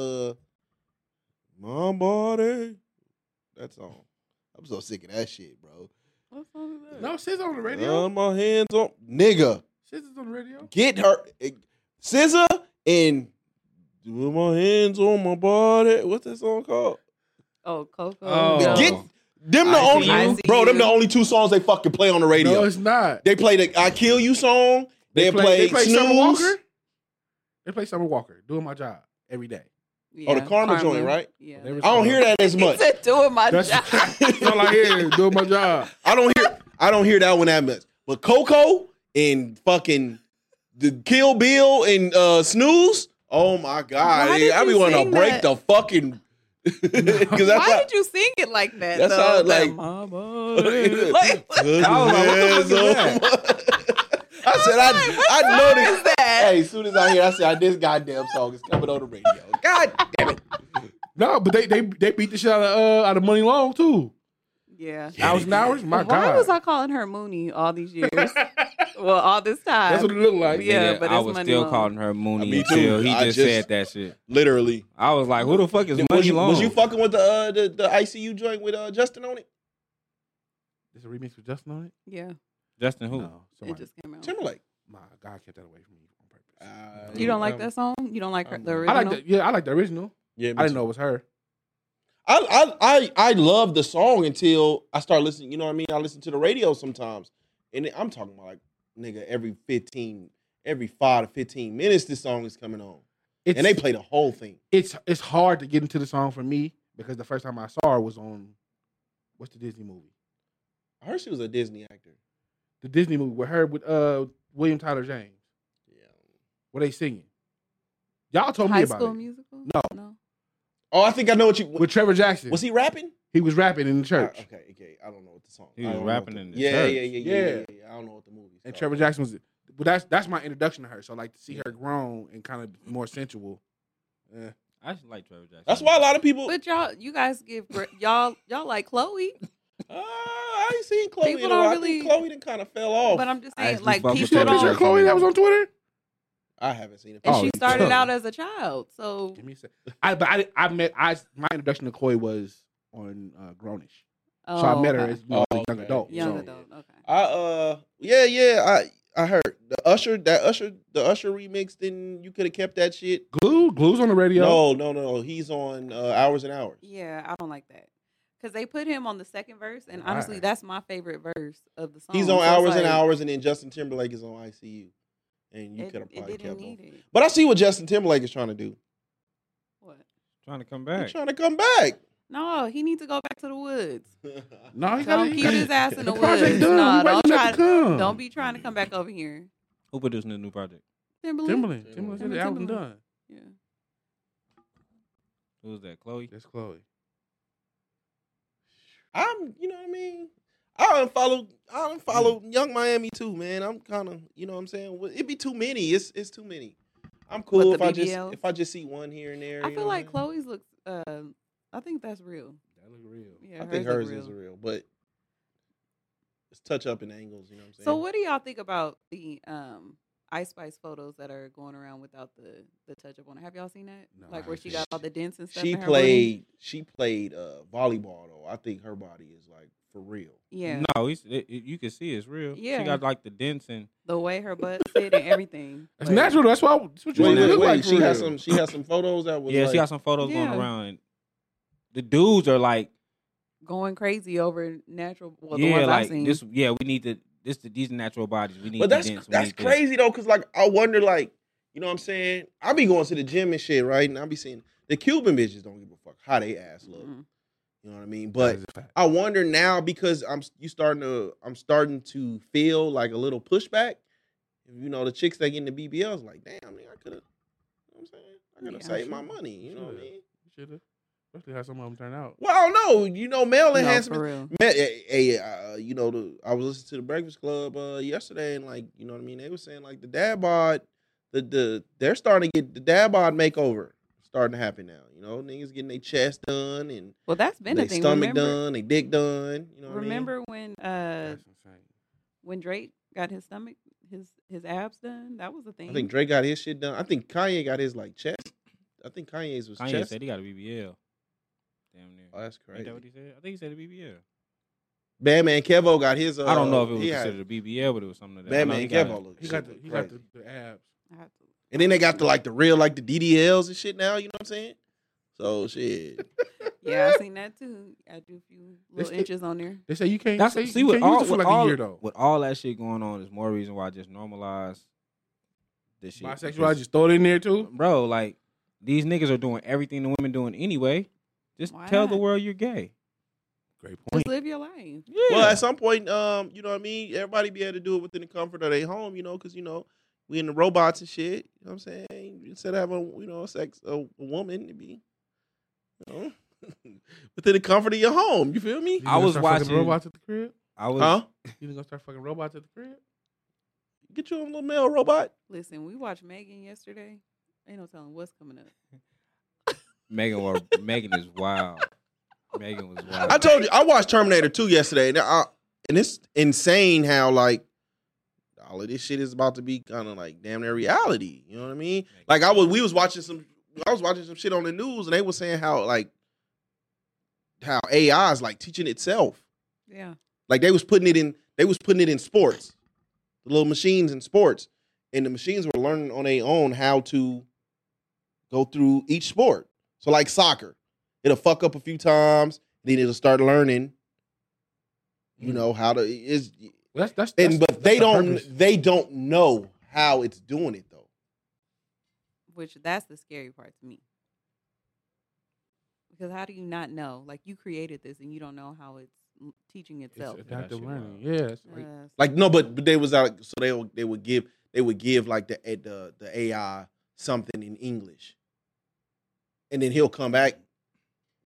My Body. That song. I'm so sick of that shit, bro. What song is that? No, SZA on the radio. Got my hands on nigga. SZA's on the radio. Get her SZA and with my hands on my body. What's that song called? Oh, Coco. Oh. No. Get them the I only See You. bro. Them the only two songs they fucking play on the radio. No, it's not. They play the "I Kill You" song. They play Summer Snooze. Walker. They play Summer Walker. Doing my job every day. Oh, the Karma joint, right? Yeah. They were- I don't hear that as He much. said doing my That's, job. that's all I hear. Doing my job. I don't hear that one that much. But Coco and fucking the Kill Bill and Snooze. Oh my god! Why did I be you wanting to sing break that? the fucking. Because that's Why did you sing it like that? That's though? how, like- My body. Like, I was like, what the fuck is I said I what noticed. is that? Hey, as soon as I hear, I said this goddamn song is coming on the radio. God damn it! No, but they beat the shit out of Money Long too. Yeah. Hours and hours. My Why God. was I calling her Mooney all these years? Well, all this time. That's what it looked like. Yeah, Nigga, but I it's was Money still Long. calling her Mooney Me too. until he I just just- said that shit. Literally. I was like, who the fuck is Was Money you, Long? was you fucking with the ICU joint with Justin on it? There's a remix with Justin on it. Yeah, Justin who? No, it somebody. just came out. Timberlake. My God kept that away from me on purpose. You don't like that song? You don't like her, the I original? like that. Yeah, I like the original. Yeah, I didn't know it was her. I love the song until I start listening. You know what I mean? I listen to the radio sometimes, and I'm talking about like nigga every 5 to 15 minutes this song is coming on, and they play the whole thing. It's hard to get into the song for me because the first time I saw her was on what's the Disney movie? I heard she was a Disney actor. The Disney movie with her with William Tyler James. Yeah, Where they singing? Y'all told me High about School it. Musical? No. No. Oh, I think I know what you. with Trevor Jackson. Was he rapping? He was rapping in the church. Okay. I don't know what the song. He I was don't know rapping what in the yeah, church. Yeah. I don't know what the movie's And called. Trevor Jackson was. Well, that's my introduction to her. So like to see her grown and kind of more sensual. I just like Trevor Jackson. That's why a lot of people. But you guys y'all like Chloe. I ain't seen Chloe People in a don't while. I really- think Chloe done kind of fell off. But I'm just I saying, actually like fuck with You people see a Trevor picture don't. of Chloe that was on Twitter? I haven't seen it. And Oh, she started yeah. out as a child, so Give me a sec. My introduction to Chloe was on Grownish. So I met her as Oh, a young okay. adult. young so. adult. Okay. I heard the Usher remix. Then you could have kept that shit. Glue's on the radio. No. He's on Hours and Hours. Yeah, I don't like that because they put him on the second verse, and Why? honestly, that's my favorite verse of the song. He's So on it's Hours and like, Hours, and then Justin Timberlake is on ICU. And you It, could have it probably didn't kept need him. it. But I see what Justin Timberlake is trying to do. What? trying to come He's back. trying to come back. No, he needs to go back to the woods. No, he Don't got keep his ass in the project woods. done. No, We don't waiting for that to come. don't be trying to come back over here. Who producing the new project? Timberland. Timberland said the album done. Yeah. Who was that? Chloe? That's Chloe. You know what I mean? I don't follow Young Miami too, man. I'm kind of, you know what I'm saying? It'd be too many. It's too many. I'm cool What, the if I BBLs? just see one here and there. I you feel know like what I'm saying? Chloe's looks. I think that's real. That look real. Yeah, I think look hers real. is real, but it's touch up in angles. You know what I'm saying? So, what do y'all think about the Ice Spice photos that are going around without the touch up on it? Have y'all seen that? No, Like I where she haven't. got all the dents and stuff. She in her booty? played volleyball though. I think her body is like for real. Yeah, No, you can see it's real. Yeah. She got like the dents and the way her butt fit and everything. That's Like, natural. That's what you Wait, look like. she for has real. some photos that was yeah, like, she got some photos Yeah. going around. And the dudes are like, going crazy over natural. Well, the yeah, ones I've like seen. this. Yeah, we need these natural bodies. We need But the that's dents. We that's need this. crazy though, cause like I wonder, like, you know what I'm saying? I be going to the gym and shit, right? And I be seeing the Cuban bitches don't give a fuck how they ass look. Mhm. You know what I mean? That But is a fact. I wonder now because I'm starting to feel like a little pushback. You know, the chicks that get in the BBLs like, damn, man, I could have. You know what I'm saying? I could have Yeah, saved sure. my money. You know what I Shoulda. mean? Should've. Especially how some of them turn out. Well, I don't know. You know, male No, enhancement. for real. You know, I was listening to the Breakfast Club yesterday, and like, you know what I mean. They were saying like the dad bod, they're starting to get the dad bod makeover starting to happen now. You know, niggas getting their chest done and Well, that's been their a thing. stomach Remember, done, their dick done. You know what remember when That's insane. when Drake got his stomach, his abs done? That was a I thing. mean? I think Drake got his shit done. I think Kanye got his like chest. I think Kanye's was Kanye chest. said he got a BBL. Damn near. Oh, that's Ain't crazy. that what he said? I think he said a BBL. Batman Kevo got his. I don't know if it was he had- considered a BBL, but it was something like that. I know Batman he got Kevo it. looked He got super the crazy. abs. I have to- And then they got the real like the DDLs and shit now. You know what I'm saying? So shit. Yeah, I seen that too. I do a few little still- inches on there. They say you can't. That's say, see you with can't use all it for with like all, a year though. with all that shit going on. There's more reason why I just normalize this shit. Bisexual, just throw it in there too. Bro, like these niggas are doing everything the women doing anyway. Just Why tell the not? world you're gay. Great point. Just live your life. Yeah. Well, at some point, you know what I mean? Everybody be able to do it within the comfort of their home, you know, because, you know, we in the robots and shit. You know what I'm saying? Instead of having, you know, a woman, it'd be, you know, within the comfort of your home. You feel me? You I gonna was start fucking watching- robots at the crib. I was Huh? You gonna start fucking robots at the crib? Get you a little male robot. Listen, we watched Megan yesterday. Ain't no telling what's coming up. Megan is wild. Megan was wild. I told you, I watched Terminator 2 yesterday, and it's insane how, like, all of this shit is about to be kind of like damn near reality. You know what I mean? Like, I was watching some shit on the news, and they were saying how AI is like teaching itself. Yeah. Like they was putting it in sports, the little machines in sports, and the machines were learning on their own how to go through each sport. So like soccer, it'll fuck up a few times, then it'll start learning. You know how to is, Well, that's but they the don't purpose. know how it's doing it though. Which that's the scary part to me. Because how do you not know? Like you created this and you don't know how it's teaching itself. It's adaptive shit learning. wild. Yeah, it's like, Like no, but they was out. So they would give like the AI something in English, and then he'll come back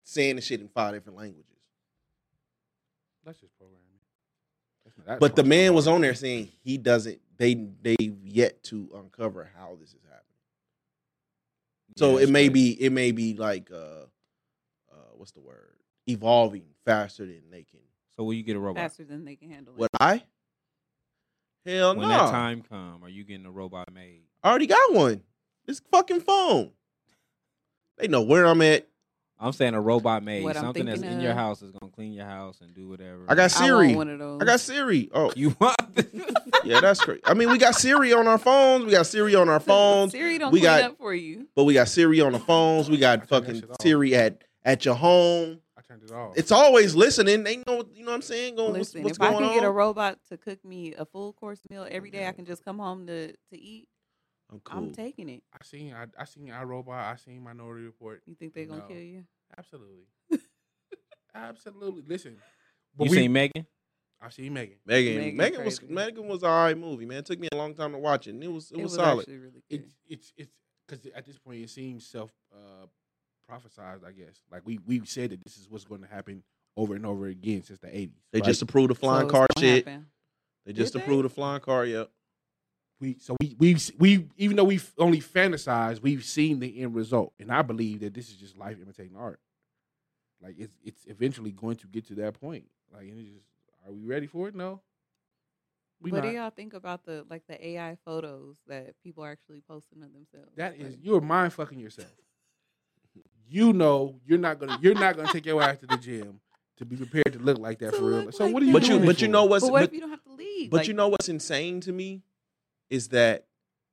saying the shit in 5 different languages. That's just programming. That But the part's man hard. was on there saying he doesn't. They've yet to uncover how this is happening. So Yeah, it may that's be like what's the word? Evolving faster than they can. So will you get a robot? Faster than they can handle it. What I? Hell When no. that time come, are you getting a robot made? I already got one. This fucking phone. They know where I'm at. I'm saying a robot made, What I'm something that's thinking in your of- house is gonna clean your house and do whatever. I got I Siri. want one of those. I got Siri. Oh, You want? yeah, that's great. I mean, we got Siri on our phones. We got Siri on our phones. Siri don't We clean got- up for you. But we got Siri on the phones. We got that fucking shit off. Siri at your home. I turned it off. It's always listening. They know, you know what I'm saying? Going, Listen, what's if I going can get a on? robot to cook me a full course meal every day, I can just come home to eat. I'm cool. I'm taking it. I seen iRobot. I seen Minority Report. You think they're gonna No. kill you? Absolutely. Absolutely. Listen. You seen Megan? I seen Megan. Megan crazy. was an alright movie, man. It took me a long time to watch it, and it was solid. Actually really good. It's because at this point it seems self prophesized. I guess like we said that this is what's going to happen over and over again since the 80s. They right? just approved the flying So car it's gonna shit. happen. They just Did they? approved the flying car. Yep. we even though we've only fantasized, we've seen the end result, and I believe that this is just life imitating art. Like it's eventually going to get to that point. Like, and it's just, are we ready for it? No. What do y'all think about the AI photos that people are actually posting of themselves? That is, Like, you're mind fucking yourself. You know you're not gonna take your ass to the gym to be prepared to look like that To for real. look So like what are you that. But doing? you know what's but what if you don't have to leave? But Like, you know what's insane to me is that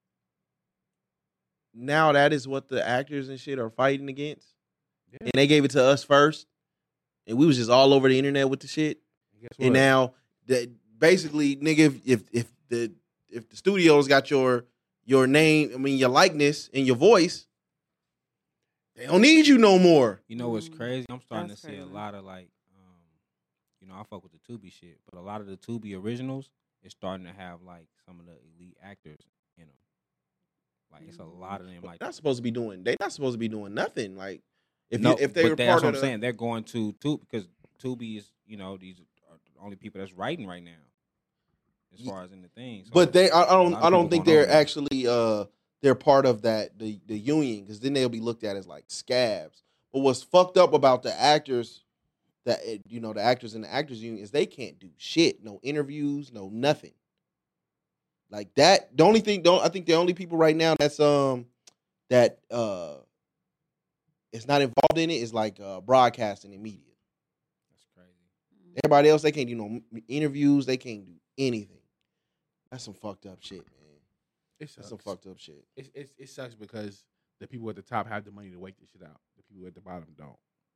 now that is what the actors and shit are fighting against, Yeah. and they gave it to us first, and we was just all over the internet with the shit. Guess what? And now that basically, nigga, if the studios got your name, I mean your likeness and your voice, they don't need you no more. You know what's Mm, crazy? I'm starting to that's see a crazy. lot of I fuck with the Tubi shit, but a lot of the Tubi originals is starting to have like some of the elite actors in them. Like it's a lot of them. Like They're not supposed to be doing. They're not supposed to be doing nothing. Like if no, they but were that's part what of I'm the, saying. They're going to Tubi because Tubi is these are the only people that's writing right now, as far as in the thing. So But they, I a lot don't, of I don't people think going over they're there. actually, they're part of that the union because then they'll be looked at as like scabs. But what's fucked up about the actors, the actors in the actors union is they can't do shit, no interviews, no nothing. Like that. The only thing, I think the only people right now that's is not involved in it is like broadcasting and media. That's crazy. Everybody else, they can't do no interviews. They can't do anything. That's some fucked up shit, man. it That's sucks. some fucked up shit. It sucks because the people at the top have the money to wait this shit out. The people at the bottom don't.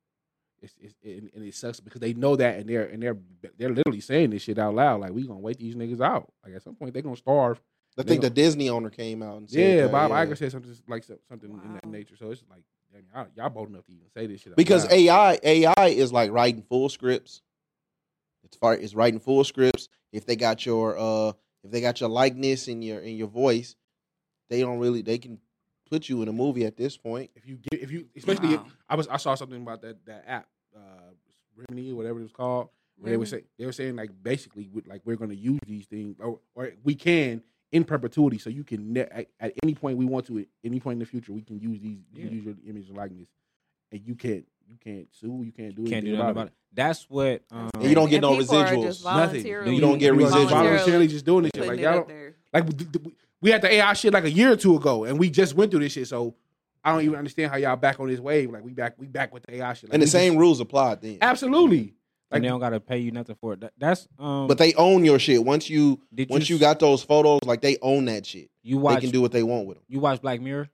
And it sucks because they know that and they're literally saying this shit out loud. Like, we gonna wait these niggas out. Like, at some point they're gonna starve. I think the Disney owner came out and said Yeah, that, Bob yeah. Iger said something in that Wow. nature. So it's like, damn, y'all bold enough to even say this shit out Because loud. AI is like writing full scripts. It's writing full scripts. If they got your likeness and your voice, they can put you in a movie at this point. if you especially Wow. I saw something about that app, Remini or whatever it was called. Where they were saying like basically we're going to use these things or we can in perpetuity, so you can at any point we want to, at any point in the future, we can use these. You can use your image and likeness, and you can't sue, you can't do Can't anything do nothing about it. That's what. And you don't get no people are residuals. just Nothing. voluntarily- You don't get residuals. Voluntarily just doing this shit. putting Like, it y'all up don't, there. like we had the AI shit like a year or two ago, and we just went through this shit. So I don't even understand how y'all back on this wave. Like we back with the AI shit. Like, And the we same just- rules applied then. Absolutely. and Like, they don't gotta pay you nothing for it. That's But they own your shit. Once you got those photos, like they own that shit. you They watch can do what they want with them. you watch Black Mirror.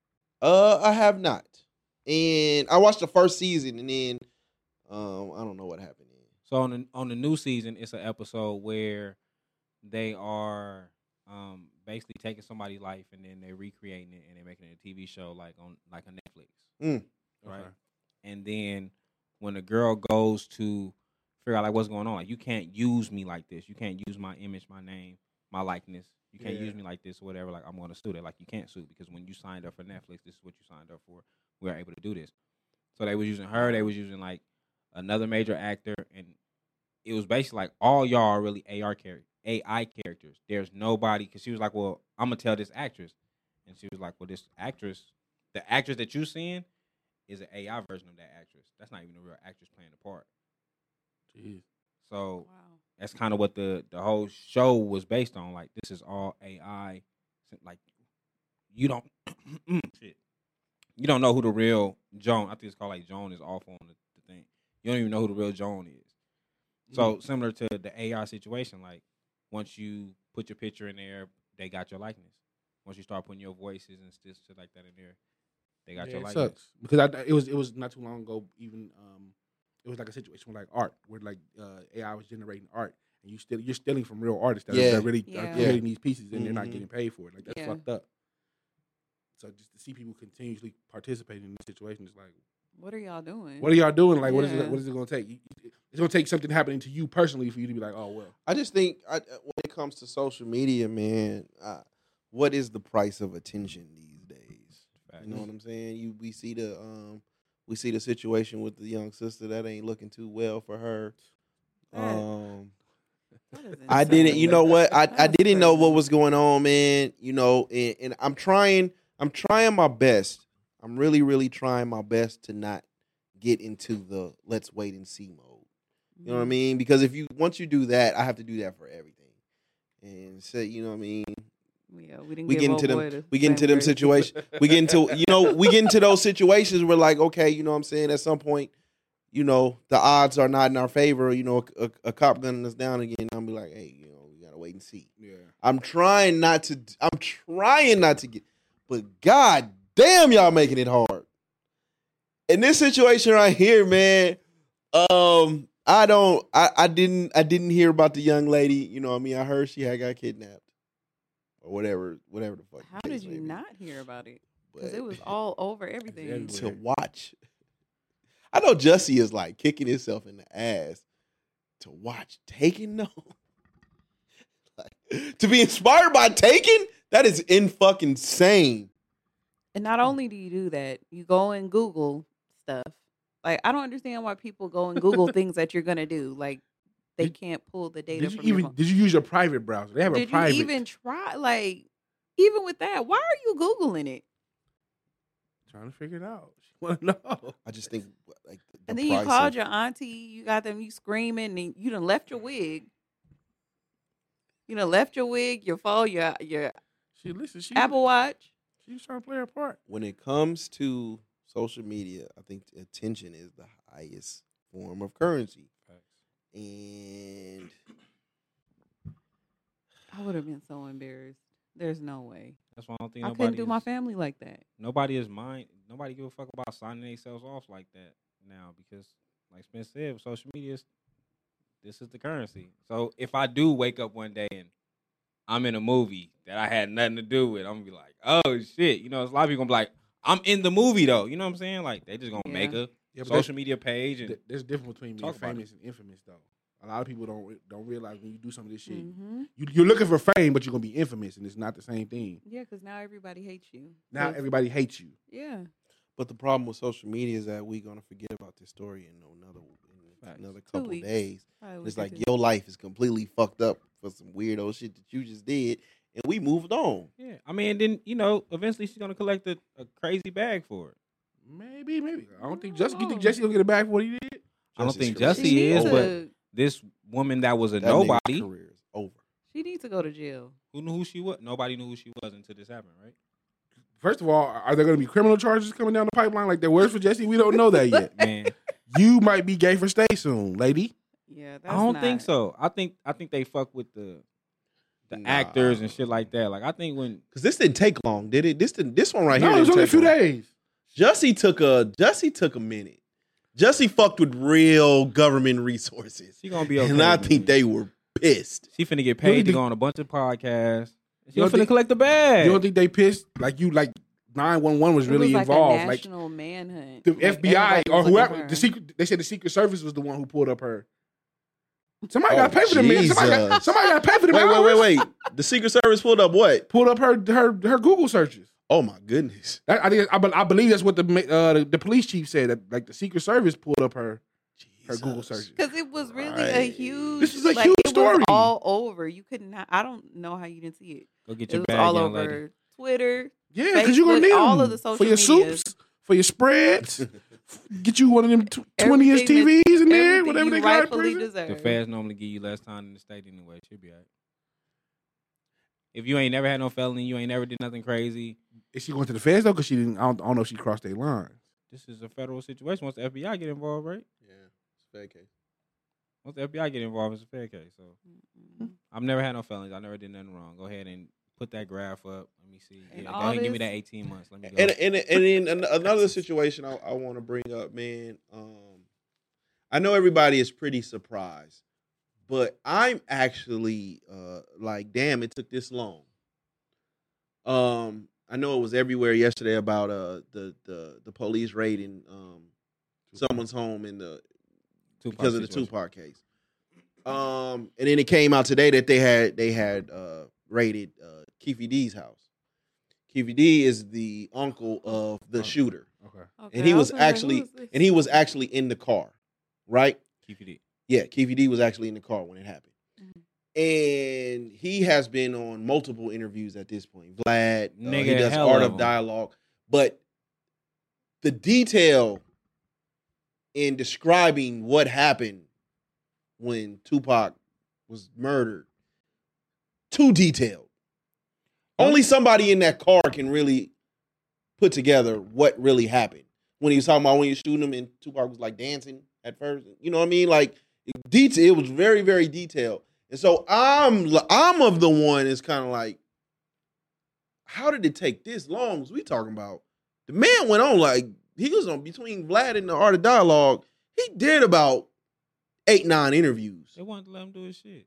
I have not. And I watched the first season and then I don't know what happened. So on the new season, it's an episode where they are basically taking somebody's life and then they're recreating it and they're making it a TV show like on a Netflix, right? Okay. And then when the girl goes to figure out like what's going on, like you can't use me like this. You can't use my image, my name, my likeness. You can't use me like this or whatever. Like I'm going to sue that. Like you can't sue because when you signed up for Netflix, this is what you signed up for. We are able to do this. So they was using her. They was using like another major actor, and it was basically like all y'all are really AI characters. There's nobody, because she was like, well, I'm gonna tell this actress, and she was like, well, this actress, the actress that you seeing is an AI version of that actress. That's not even a real actress playing the part. Jeez. So Wow. that's kind of what the whole show was based on. Like, this is all AI. Like, you don't shit. You don't know who the real Joan. I think it's called like Joan is awful on the thing. You don't even know who the real Joan is. So similar to the AI situation, like once you put your picture in there, they got your likeness. Once you start putting your voices and shit like that in there, they got your It likeness. sucks because it was not too long ago. Even it was like a situation with like art, where like AI was generating art, and you're stealing from real artists that Yeah. are really Yeah. creating these pieces, and they're not Mhm. getting paid for it. Like that's Yeah. fucked up. So just to see people continuously participating in this situation is like, What are y'all doing? what are y'all doing? Like, what is Yeah. it going to take? It's going to take something happening to you personally for you to be like, oh well. I just think when it comes to social media, man, what is the price of attention these days? You know what I'm saying? We see the situation with the young sister that ain't looking too well for her. That is I insane. didn't. You know what? I That's didn't know what crazy. was going on, man. You know, and I'm trying my best. I'm really, really trying my best to not get into the let's wait and see mode. You know what I mean? Because once you do that, I have to do that for everything. And say, you know what I mean? Yeah, we didn't We give get old into boy them. the We get same into them word. situations. We get into those situations where, like, okay, you know what I'm saying? At some point, you know, the odds are not in our favor. You know, a cop gunning us down again. I'm be like, hey, you know, we gotta wait and see. Yeah. I'm trying not to get, but god damn, y'all making it hard. In this situation right here, man, I didn't hear about the young lady. You know what I mean? I heard she had got kidnapped or whatever the fuck. How the case did may you be. not hear about it? Because But it was all over everything. everywhere. to watch. I know Jussie is like kicking himself in the ass to watch Taken. No, like, to be inspired by Taken, that is in fucking insane. And not only do you do that, you go and Google stuff. Like, I don't understand why people go and Google things that you're gonna do. Like, they Did- can't pull the data Did you from your even phone. did you use your private browser? They have a Did you private. even try? Like, even with that, why are you Googling it? Trying to figure it out. She want to know. I just think like the And then you price called of- your auntie, you got them, you screaming, and you done left your wig. You done left your wig, your phone, your She listen. She Apple Watch. She's trying to play her part. when it comes to social media, I think attention is the highest form of currency. And I would have been so embarrassed. There's no way. That's why I don't think I nobody couldn't do is, my family like that. nobody is mind. Nobody give a fuck about signing themselves off like that now, because, like Spence said, with social media, this is the currency. So if I do wake up one day and I'm in a movie that I had nothing to do with, I'm gonna be like, oh shit. You know, there's a lot of people gonna be like, I'm in the movie though. You know what I'm saying? Like, they just gonna make a Yeah, but social media page and there's a difference between being talk about famous and infamous, though. A lot of people don't realize when you do some of this shit, Mm-hmm. you're looking for fame, but you're gonna be infamous, and it's not the same thing. Yeah, because now everybody hates you. Now 'Cause- everybody hates you. Yeah. but the problem with social media is that we're gonna forget about this story in Facts. another couple weeks. days. Probably It's we like could do- your life is completely fucked up for some weirdo shit that you just did, and we moved on. yeah. I mean, then you know, eventually she's gonna collect a crazy bag for it. Maybe. I don't think I Jesse. don't You think know. Jesse will get it back for what he did? I don't Jussie's think career Jussie She is, needs but to- this woman that was a That nigga's nobody career is over. she needs to go to jail. who knew who she was. Nobody knew who she was until this happened, right? First of all, are there going to be criminal charges coming down the pipeline like there was for Jesse? We don't know that yet. Man, You might be gay for stay soon, lady. Yeah, that's I don't think not- so. I think they fuck with the Nah. actors and shit like that. Like, I think when Because this didn't take long, did it? This one right No, here. it was didn't only a take few long. days. Jussie took a minute. Jussie fucked with real government resources, she gonna be okay, and I man. think they were pissed. she finna get You paid to think- go on a bunch of podcasts. She You don't finna think- collect the bag. You don't think they pissed? Like 911 was It really was like involved. a Like national manhunt. the Like, FBI everybody or was looking whoever. for her. They said the Secret Service was the one who pulled up her. Somebody got to pay for the man. Jesus. Somebody got to pay for the man. Wait. The Secret Service pulled up what? Pulled up her Google searches. Oh my goodness. I believe that's what the police chief said. That like the Secret Service pulled up her Google search. Because it was really a huge. This is a like, huge it story. Was all over. You could not. I don't know how you didn't see it. Go get It your was bag, all young over lady. Twitter. Yeah, because you're gonna need all them of the social for your medias. soups, for your spreads. Get you one of them 20-inch Everything that- TVs in there, everything whatever you they got in rightfully prison. deserve. The feds normally give you less time in the state anyway. Should be all right. If you ain't never had no felony, you ain't never did nothing crazy. Is she going to the feds though? Because she didn't. I don't know if she crossed their line. This is a federal situation. Once the FBI get involved, right? Yeah, it's a fair case. Once the FBI get involved, it's a fair case. So I've never had no felonies. I never did nothing wrong. Go ahead and put that graph up. Let me see. And Yeah, all go ahead and give me this- that 18 months. Let me go. And in another situation I want to bring up, man. I know everybody is pretty surprised, but I'm actually like, damn, it took this long. I know it was everywhere yesterday about the police raiding someone's home in the Tupac because of the situation. Tupac case. And then it came out today that they had raided Keefe D's house. Keefe D is the uncle of the shooter, Okay. Okay, and he I was like, actually who is this? in the car, right? KPD. Yeah, Keefe D was actually in the car when it happened. And he has been on multiple interviews at this point. Vlad, he Nigga, does hell Art of of 'em. Dialogue. But the detail in describing what happened when Tupac was murdered, too detailed. Only somebody in that car can really put together what really happened. When he was talking about when you shooting him and Tupac was like dancing at first. You know what I mean? Like, it was very, very detailed. And so I'm of the one that's kind of like, how did it take this long? We talking about the man went on like he was on between Vlad and the Art of Dialogue. He did about 8-9 interviews. They wanted to let him do his shit.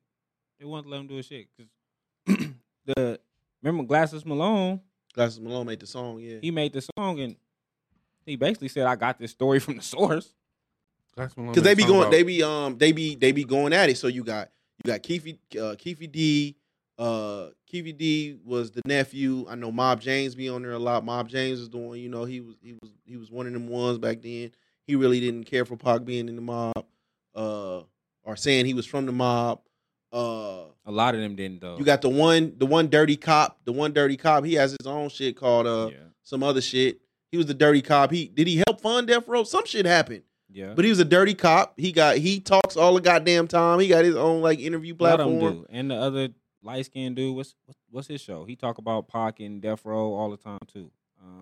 Because remember Glasses Malone? Glasses Malone made the song, yeah. He made the song and he basically said, "I got this story from the source." Because they be going going at it. So you got Keefe D. Keefe D was the nephew. I know Mob James be on there a lot. Mob James is the one, you know, he was one of them ones back then. He really didn't care for Pac being in the mob, or saying he was from the mob. A lot of them didn't though. You got the one dirty cop. The one dirty cop. He has his own shit called some other shit. He was the dirty cop. Did he help fund Death Row? Some shit happened. Yeah. But he was a dirty cop. He talks all the goddamn time. He got his own like interview A lot of platform. them do. And the other light skinned dude, what's his show? He talk about Pac and Death Row all the time too.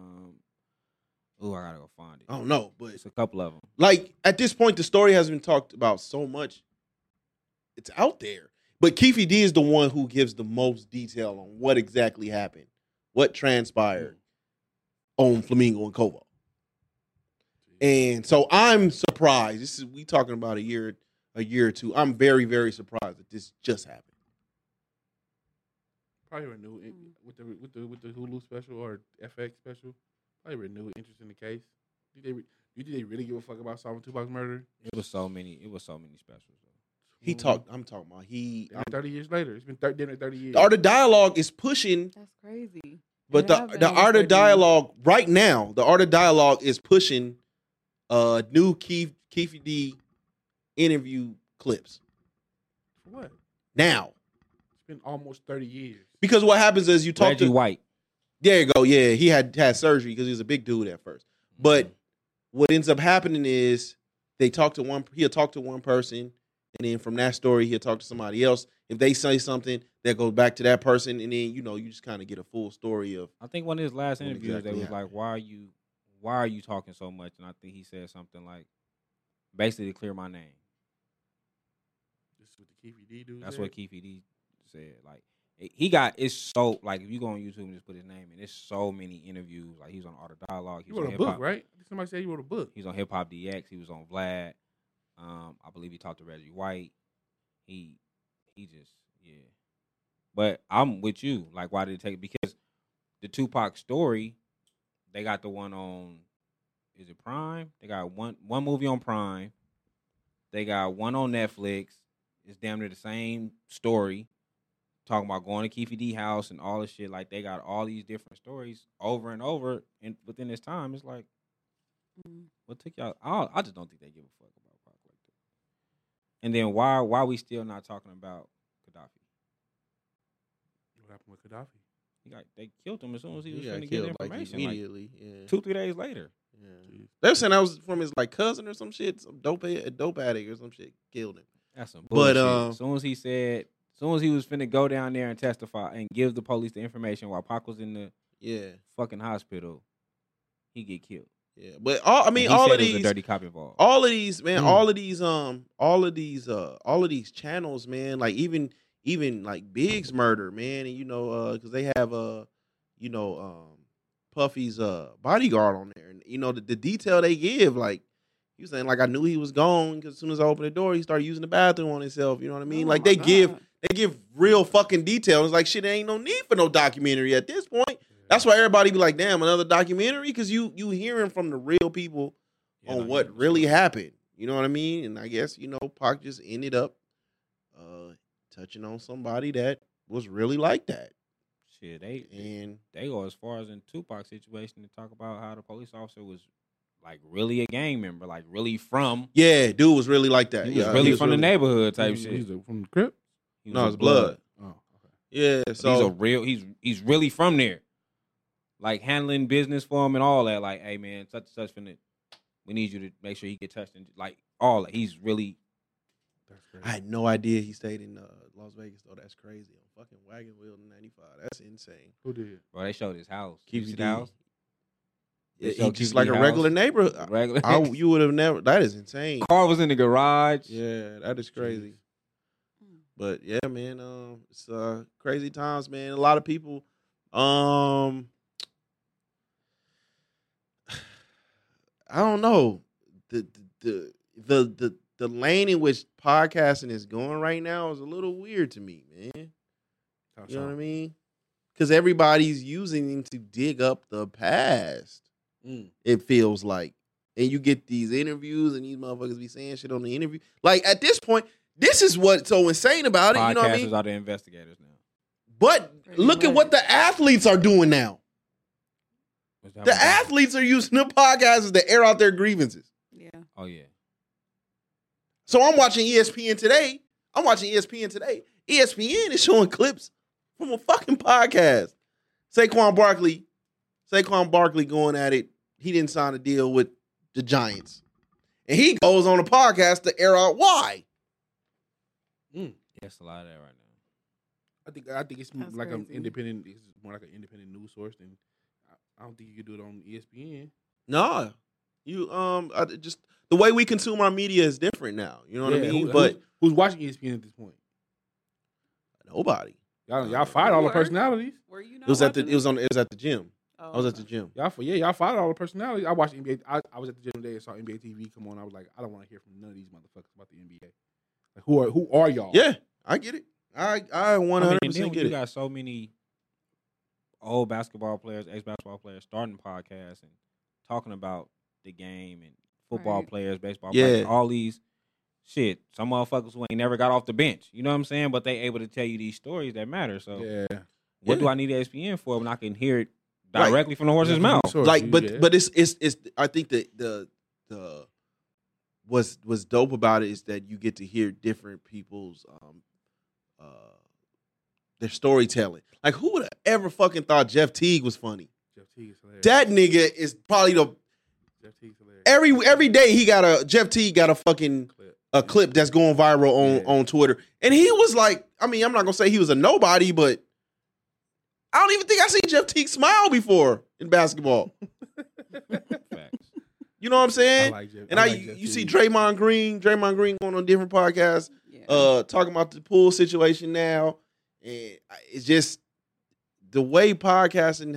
I gotta go find it. I don't know, but It's a couple of them. like at this point, the story has been talked about so much. It's out there. But Keefe D is the one who gives the most detail on what exactly happened, what transpired on Flamingo and Kovo. And so I'm surprised. We talking about a year or two. I'm very, very surprised that this just happened. Probably renew it with the Hulu special or FX special. Probably renew interest in the case. Do you think they really give a fuck about solving Tupac's murder? It was so many specials. I'm talking about 30 years later. It's been 30 years. the Art of Dialogue is pushing, That's crazy. but It have been the almost Art of 30 years. Dialogue right now, the Art of Dialogue is pushing new Keefe D interview clips For what? now. It's been almost 30 years. Because what happens is you talk Reggie to White. There you go. Yeah, he had surgery because he was a big dude at first. But what ends up happening is he'll talk to one person, and then from that story he'll talk to somebody else. If they say something, that goes back to that person, and then you just kind of get a full story of. I think one of his last What interviews, exactly they was happened. like, why are you talking so much? And I think he said something like, basically to clear my name. This is what the Keefe D dude That's said? what Keefe D said. Like, it's so, like, if you go on YouTube and just put his name in, it's so many interviews. Like, he was on Art of Dialogue. He was wrote on a book, Hip-Hop. right? Somebody said he wrote a book. He was on Hip Hop DX. He was on Vlad. I believe he talked to Reggie White. He just, yeah. But I'm with you. Like, why did it take? Because the Tupac story, they got the one on, is it Prime? They got one movie on Prime. They got one on Netflix. It's damn near the same story. talking about going to Keefe D house and all this shit. Like they got all these different stories over and over, and within this time, it's like, what took y'all? I just don't think they give a fuck about Pac like that. And then why we still not talking about Gaddafi? What happened with Gaddafi? They killed him as soon as he was got trying to get killed, like, information. immediately. Yeah. 2-3 days later. Yeah. They were saying that was from his like cousin or some shit, some dope addict or some shit killed him. That's some But, bullshit. As soon as he was finna go down there and testify and give the police the information while Pac was in the fucking hospital, he get killed. Yeah, but all of There was these a dirty cop involved. all of these, man, all of these channels, man, like even like Big's murder, man, and because they have Puffy's bodyguard on there, and the detail they give, like he was saying, like I knew he was gone because as soon as I opened the door, he started using the bathroom on himself. You know what I mean? Like they give real fucking detail. It's like shit, there ain't no need for no documentary at this point. That's why everybody be like, damn, another documentary? Because you hearing from the real people on what really happened. You know what I mean? And I guess, Pac just ended up touching on somebody that was really like that. Shit, they go as far as in Tupac's situation to talk about how the police officer was like really a gang member, like really from. Yeah, dude was really like that. He was really from the neighborhood type shit. He's from the Crip? No, it's blood. Oh, okay. Yeah, But so he's really from there. Like handling business for him and all that. Like, hey man, such and such finna, we need you to make sure he get touched and like all that. He's really. That's crazy. I had no idea he stayed in Las Vegas though. That's crazy. On fucking Wagon Wheel in '95. That's insane. Who did? Bro, they showed his house. Keefe You see D. the house? Yeah, showed he just Keefe like D a house. regular neighbor. Regular. You would have never. That is insane. Car was in the garage. Yeah, that is crazy. But yeah, man, it's crazy times, man. A lot of people, I don't know, the lane in which podcasting is going right now is a little weird to me, man. You know what I mean? Because everybody's using them to dig up the past. It feels like, and you get these interviews, and these motherfuckers be saying shit on the interview. Like at this point, this is what's so insane about it. You know what I mean? Podcasters are the investigators now. But look at what the athletes are doing now. The athletes are using the podcasts to air out their grievances. Yeah. Oh yeah. So I'm watching ESPN today. ESPN is showing clips from a fucking podcast. Saquon Barkley going at it. He didn't sign a deal with the Giants. And he goes on a podcast to air out why. Yes, a lot of that right now. I think it's That's like an crazy. independent. It's more like an independent news source than. I don't think you could do it on ESPN. No. You just the way we consume our media is different now. You know what I mean? But who's watching ESPN at this point? nobody. Y'all fired all the personalities. Were you not? It was at the watching it was at the gym. Oh, I was at okay. the gym. Y'all fired all the personalities. I watched NBA. I was at the gym today and saw NBA TV come on. I was like, I don't want to hear from none of these motherfuckers about the NBA. Like, who are y'all? Yeah, I get it. I 100% and then get you it. got so many old basketball players, ex-basketball players starting podcasts and talking about the game and football Right. players, baseball Yeah. players, all these shit. Some motherfuckers who ain't never got off the bench. You know what I'm saying? But they able to tell you these stories that matter. So Yeah. what do I need ESPN for when I can hear it directly from the horse's mouth? Source, Like, but yeah. but it's I think that the what's dope about it is that you get to hear different people's their storytelling. Like, who would have ever fucking thought Jeff Teague was funny? Jeff Teague is hilarious. That nigga is probably the Jeff Teague's hilarious. every day Jeff Teague got a fucking a clip that's going viral on Twitter. And he was like, I mean, I'm not gonna say he was a nobody, but I don't even think I seen Jeff Teague smile before in basketball. Facts. You know what I'm saying? I like Jeff. And I like Jeff you see Teague. Draymond Green going on different podcasts, Yeah. talking about the pool situation now. And it's just the way podcasting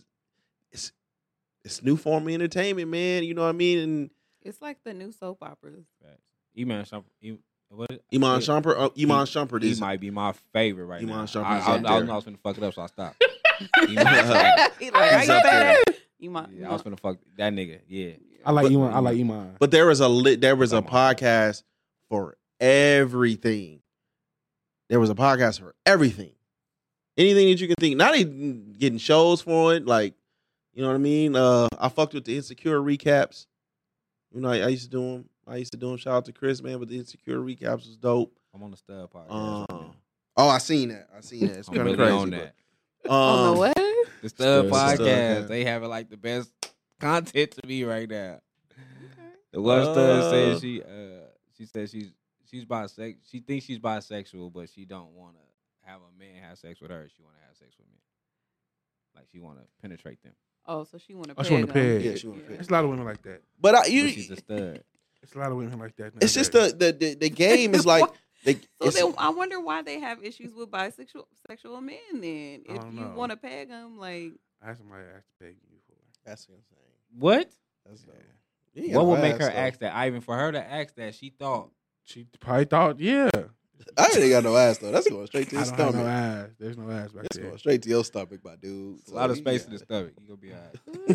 it's new form of entertainment, man. You know what I mean? And It's like the new soap operas. Facts. Iman Shumpert. What is Iman Shumpert He is might be my favorite right Iman now. Shumpert I is up was there. finna fuck it up, so I stopped. He like, are He's you up there. bad? You might. Yeah, I was finna fuck that nigga. Yeah. I like But- Iman. I like Iman. But there was a podcast for everything. There was a podcast for everything. Anything that you can think. Not even getting shows for it. Like, you know what I mean? I fucked with the Insecure recaps. You know, I used to do them. Shout out to Chris, man, but the Insecure recaps was dope. I'm on the Stud podcast. Oh, I seen that. It's I'm kind of really crazy. on that. On the what? The Stud Stud podcast. They having like the best content to me right now. The one Stud said she said she's bisexual. She thinks she's bisexual, but she don't want to have a man have sex with her. She want to have sex with men. Like she want to penetrate them. Oh, so she want to I just want to peg. Yeah, she wanna peg. There's a lot of women like that. But But she's a stud. It's a lot of women like that. it's just the game is like So then I wonder why they have issues with sexual men. Then, I if don't you know. want to peg them, like I had somebody ask to peg you before. That's what I'm saying. What? That's What would make her ask that? Ivan, for her to ask that, she thought. She probably thought, yeah. I ain't got no ass though. That's going straight to I his don't have stomach. no ass. There's no ass back That's there. going straight to your stomach, my dude. It's a lot of space in the stomach. You gonna be all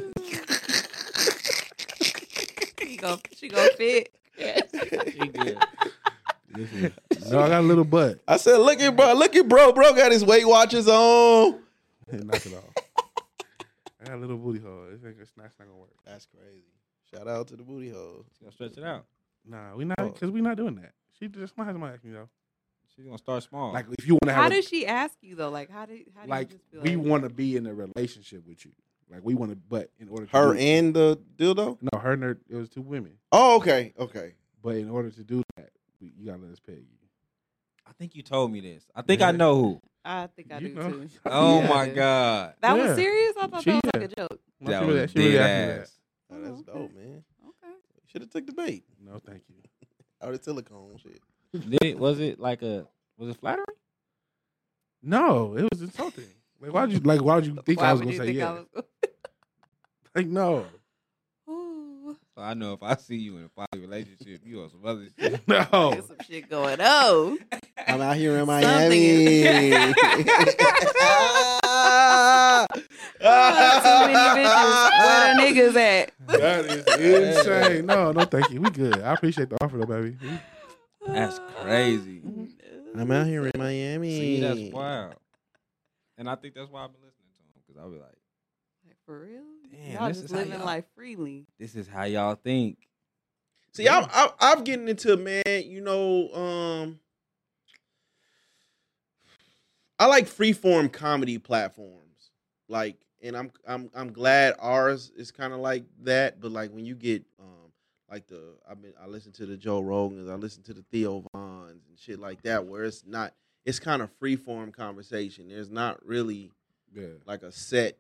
right. she gonna fit. She good. No, I got a little butt. I said, look at bro. Bro got his Weight Watchers on. Knock it off. I got a little booty hole. It's not gonna work. That's crazy. Shout out to the booty hole. She gonna stretch it out. Nah, we not because we not doing that. She just might ask me though. She's gonna start small. Like if you want to have, How does she ask you though? Like how do like you just feel we like, want to be in a relationship with you. Like we want to, but in order to Her do, and the dildo? no, her and her, it was two women. Oh, okay. But in order to do that, you gotta let us pay you. I think you told me this. I think I know who. I think I You do know. too. Oh Yeah. my god. That Yeah. was serious. I thought She- that was like a joke. No, That she was really- she really dead asked me that. ass. Oh, that's okay. dope, man. Okay. Should have took the bait. No, thank you. Out of silicone shit. Was it flattering? No, it was insulting. Why would you think Why I was would gonna you say think yeah? I was? Like no, Ooh, So I know if I see you in a poly relationship, you on some other shit. no. there's some shit going on. I'm out here in Something Miami. Too many bitches. Where the niggas at? That is insane. No, thank you. We good. I appreciate the offer though, baby. That's crazy. I'm out here in Miami. See, that's wild. And I think that's why I've been listening to him because I'll be like, Like, for real? Damn, Y'all this just is how living y'all- life freely. this is how y'all think. See, I'm getting into, man, you know, I like freeform comedy platforms. Like, and I'm glad ours is kind of like that. But like when you get like I listen to the Joe Rogans, I listen to the Theo Vons and shit like that, where it's kind of freeform conversation. There's not really like a set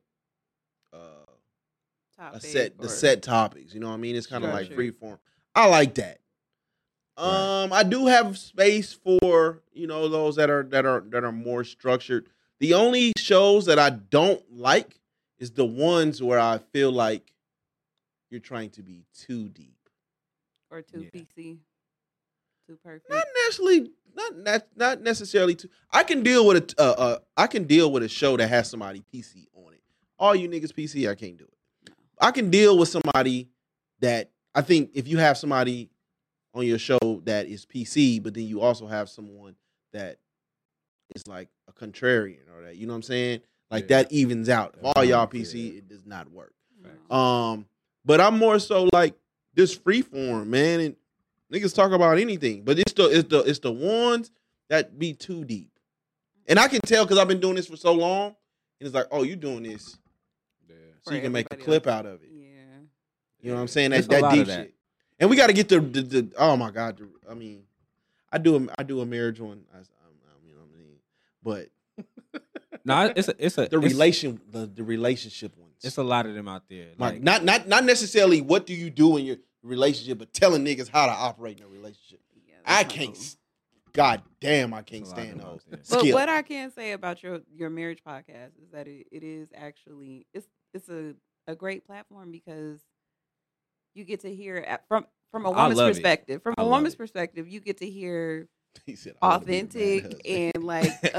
Topic or- set topics. You know what I mean? It's kind of like Structure. freeform. I like that. I do have space for, you know, those that are more structured. The only shows that I don't like is the ones where I feel like you're trying to be too deep. Or too Yeah. PC. Too perfect. Not necessarily too. I can deal with a show that has somebody PC on it. All you niggas PC, I can't do it. I can deal with somebody that I think if you have somebody on your show that is PC, but then you also have someone that is like a contrarian or that, you know what I'm saying? Like Yeah. that evens out. If That all y'all balances, PC, yeah. it does not work. No. But I'm more so like this freeform, man, and niggas talk about anything, but it's the ones that be too deep, and I can tell because I've been doing this for so long, and it's like, oh, you doing this, so For you can make a everybody clip else. out of it. Yeah. You know what I'm saying? There's That a lot deep of that. shit, and we got to get the oh my god, I mean, I do a marriage one, you know what I mean, but No, it's the relationship ones. It's a lot of them out there. Like not necessarily what do you do in your relationship, but telling niggas how to operate in a relationship. Yeah, I that's not can't. cool. God damn, I can't It's a lot of stand them out those. there. But Skill. what I can say about your marriage podcast is that it is actually it's a great platform because you get to hear from a I woman's love it. perspective. From I a love woman's it. perspective, you get to hear He said, I wanna be a bad authentic husband. and like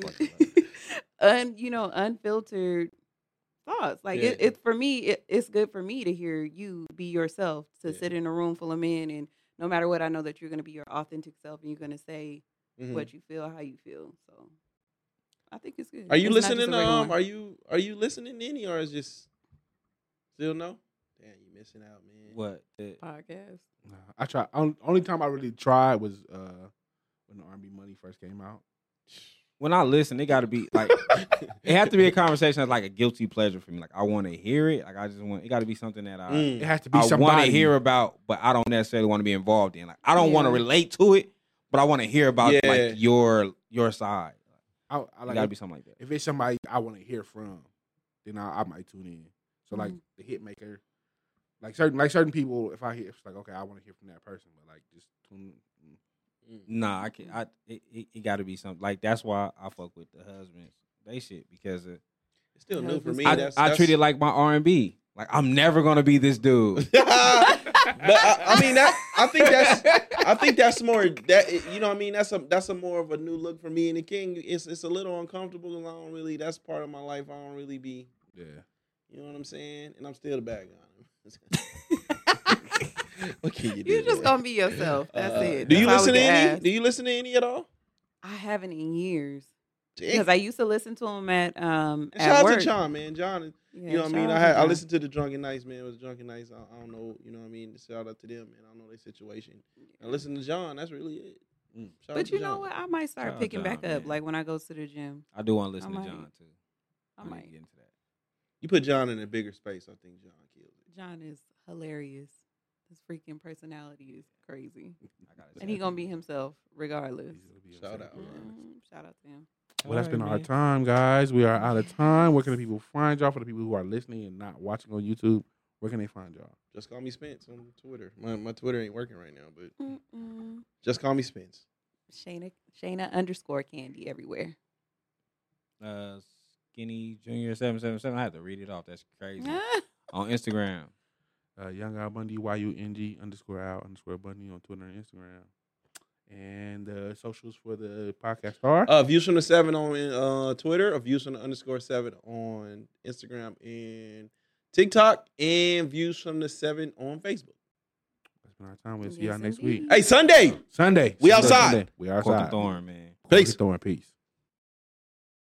unfiltered thoughts. Like Yeah. it's for me, it's good for me to hear you be yourself, to Yeah. sit in a room full of men, and no matter what, I know that you're going to be your authentic self and you're going to say Mhm. what you feel, how you feel. So I think it's good. Are you It's not just listening? a regular one. Are you listening to any, or is just still no? Damn, you missing out, man. What? podcast? Nah, I tried. Only time I really tried was when the R&B Money first came out. When I listen, it got to be like it have to be a conversation that's like a guilty pleasure for me. Like I want to hear it. Like I just want it. Got to be something that It has to be I somebody want to hear about, but I don't necessarily want to be involved in. Like I don't want to relate to it, but I want to hear about like your side. I It like got to be something like that. if it's somebody I want to hear from, then I might tune in. So like the hit maker, like certain people, if I hear, it's like okay, I want to hear from that person, but like just tune. Nah, I can't. It got to be something like that's why I fuck with the husbands. They shit because It's still new for me. I treat it like my R&B. Like I'm never gonna be this dude. But I mean that I think that's more that you know what I mean that's a more of a new look for me and the King. It's a little uncomfortable and I don't really that's part of my life. I don't really be you know what I'm saying, and I'm still the bad guy. What can you do? You're just gonna be yourself. That's it. Do you That's all listen we to can any? ask. Do you listen to any at all? I haven't in years Damn. because I used to listen to him at And at shout out work. to John, man. John, Yeah, you know what I shout mean. out to I John. listened to the Drunken Nights, man. It was Drunken Nights. I don't know, you know what I mean. Shout out to them, man. I don't know their situation. I listen to John. That's really it. Shout out But to you know John. what? I might start Shout out picking back John, up man. like when I go to the gym. I do want to listen I to might. John too. I need to might. get into that. You put John in a bigger space. I think John kills it. John is hilarious. His freaking personality is crazy, I gotta and he gonna be himself regardless. Shout out. Shout out to him. Well, that's been our Alright, time, guys. We are out of time. Where can the people find y'all? For the people who are listening and not watching on YouTube, where can they find y'all? Just call me Spence on Twitter. My Twitter ain't working right now, but Mm-mm. just call me Spence. Shayna_Candy everywhere. Skinny Junior 777. I had to read it off. That's crazy. On Instagram. Young Al Bundy, YUNG_Al_Bundy on Twitter and Instagram. And the socials for the podcast are Views from the 7 on Twitter, or Views from the _7 on Instagram and TikTok, and Views from the 7 on Facebook. That's been our time. We'll see Yes, y'all next indeed. week. Hey, Sunday. Sunday. We outside. Sunday. We Cork outside. and Thorn, man. Peace. Thorn, peace.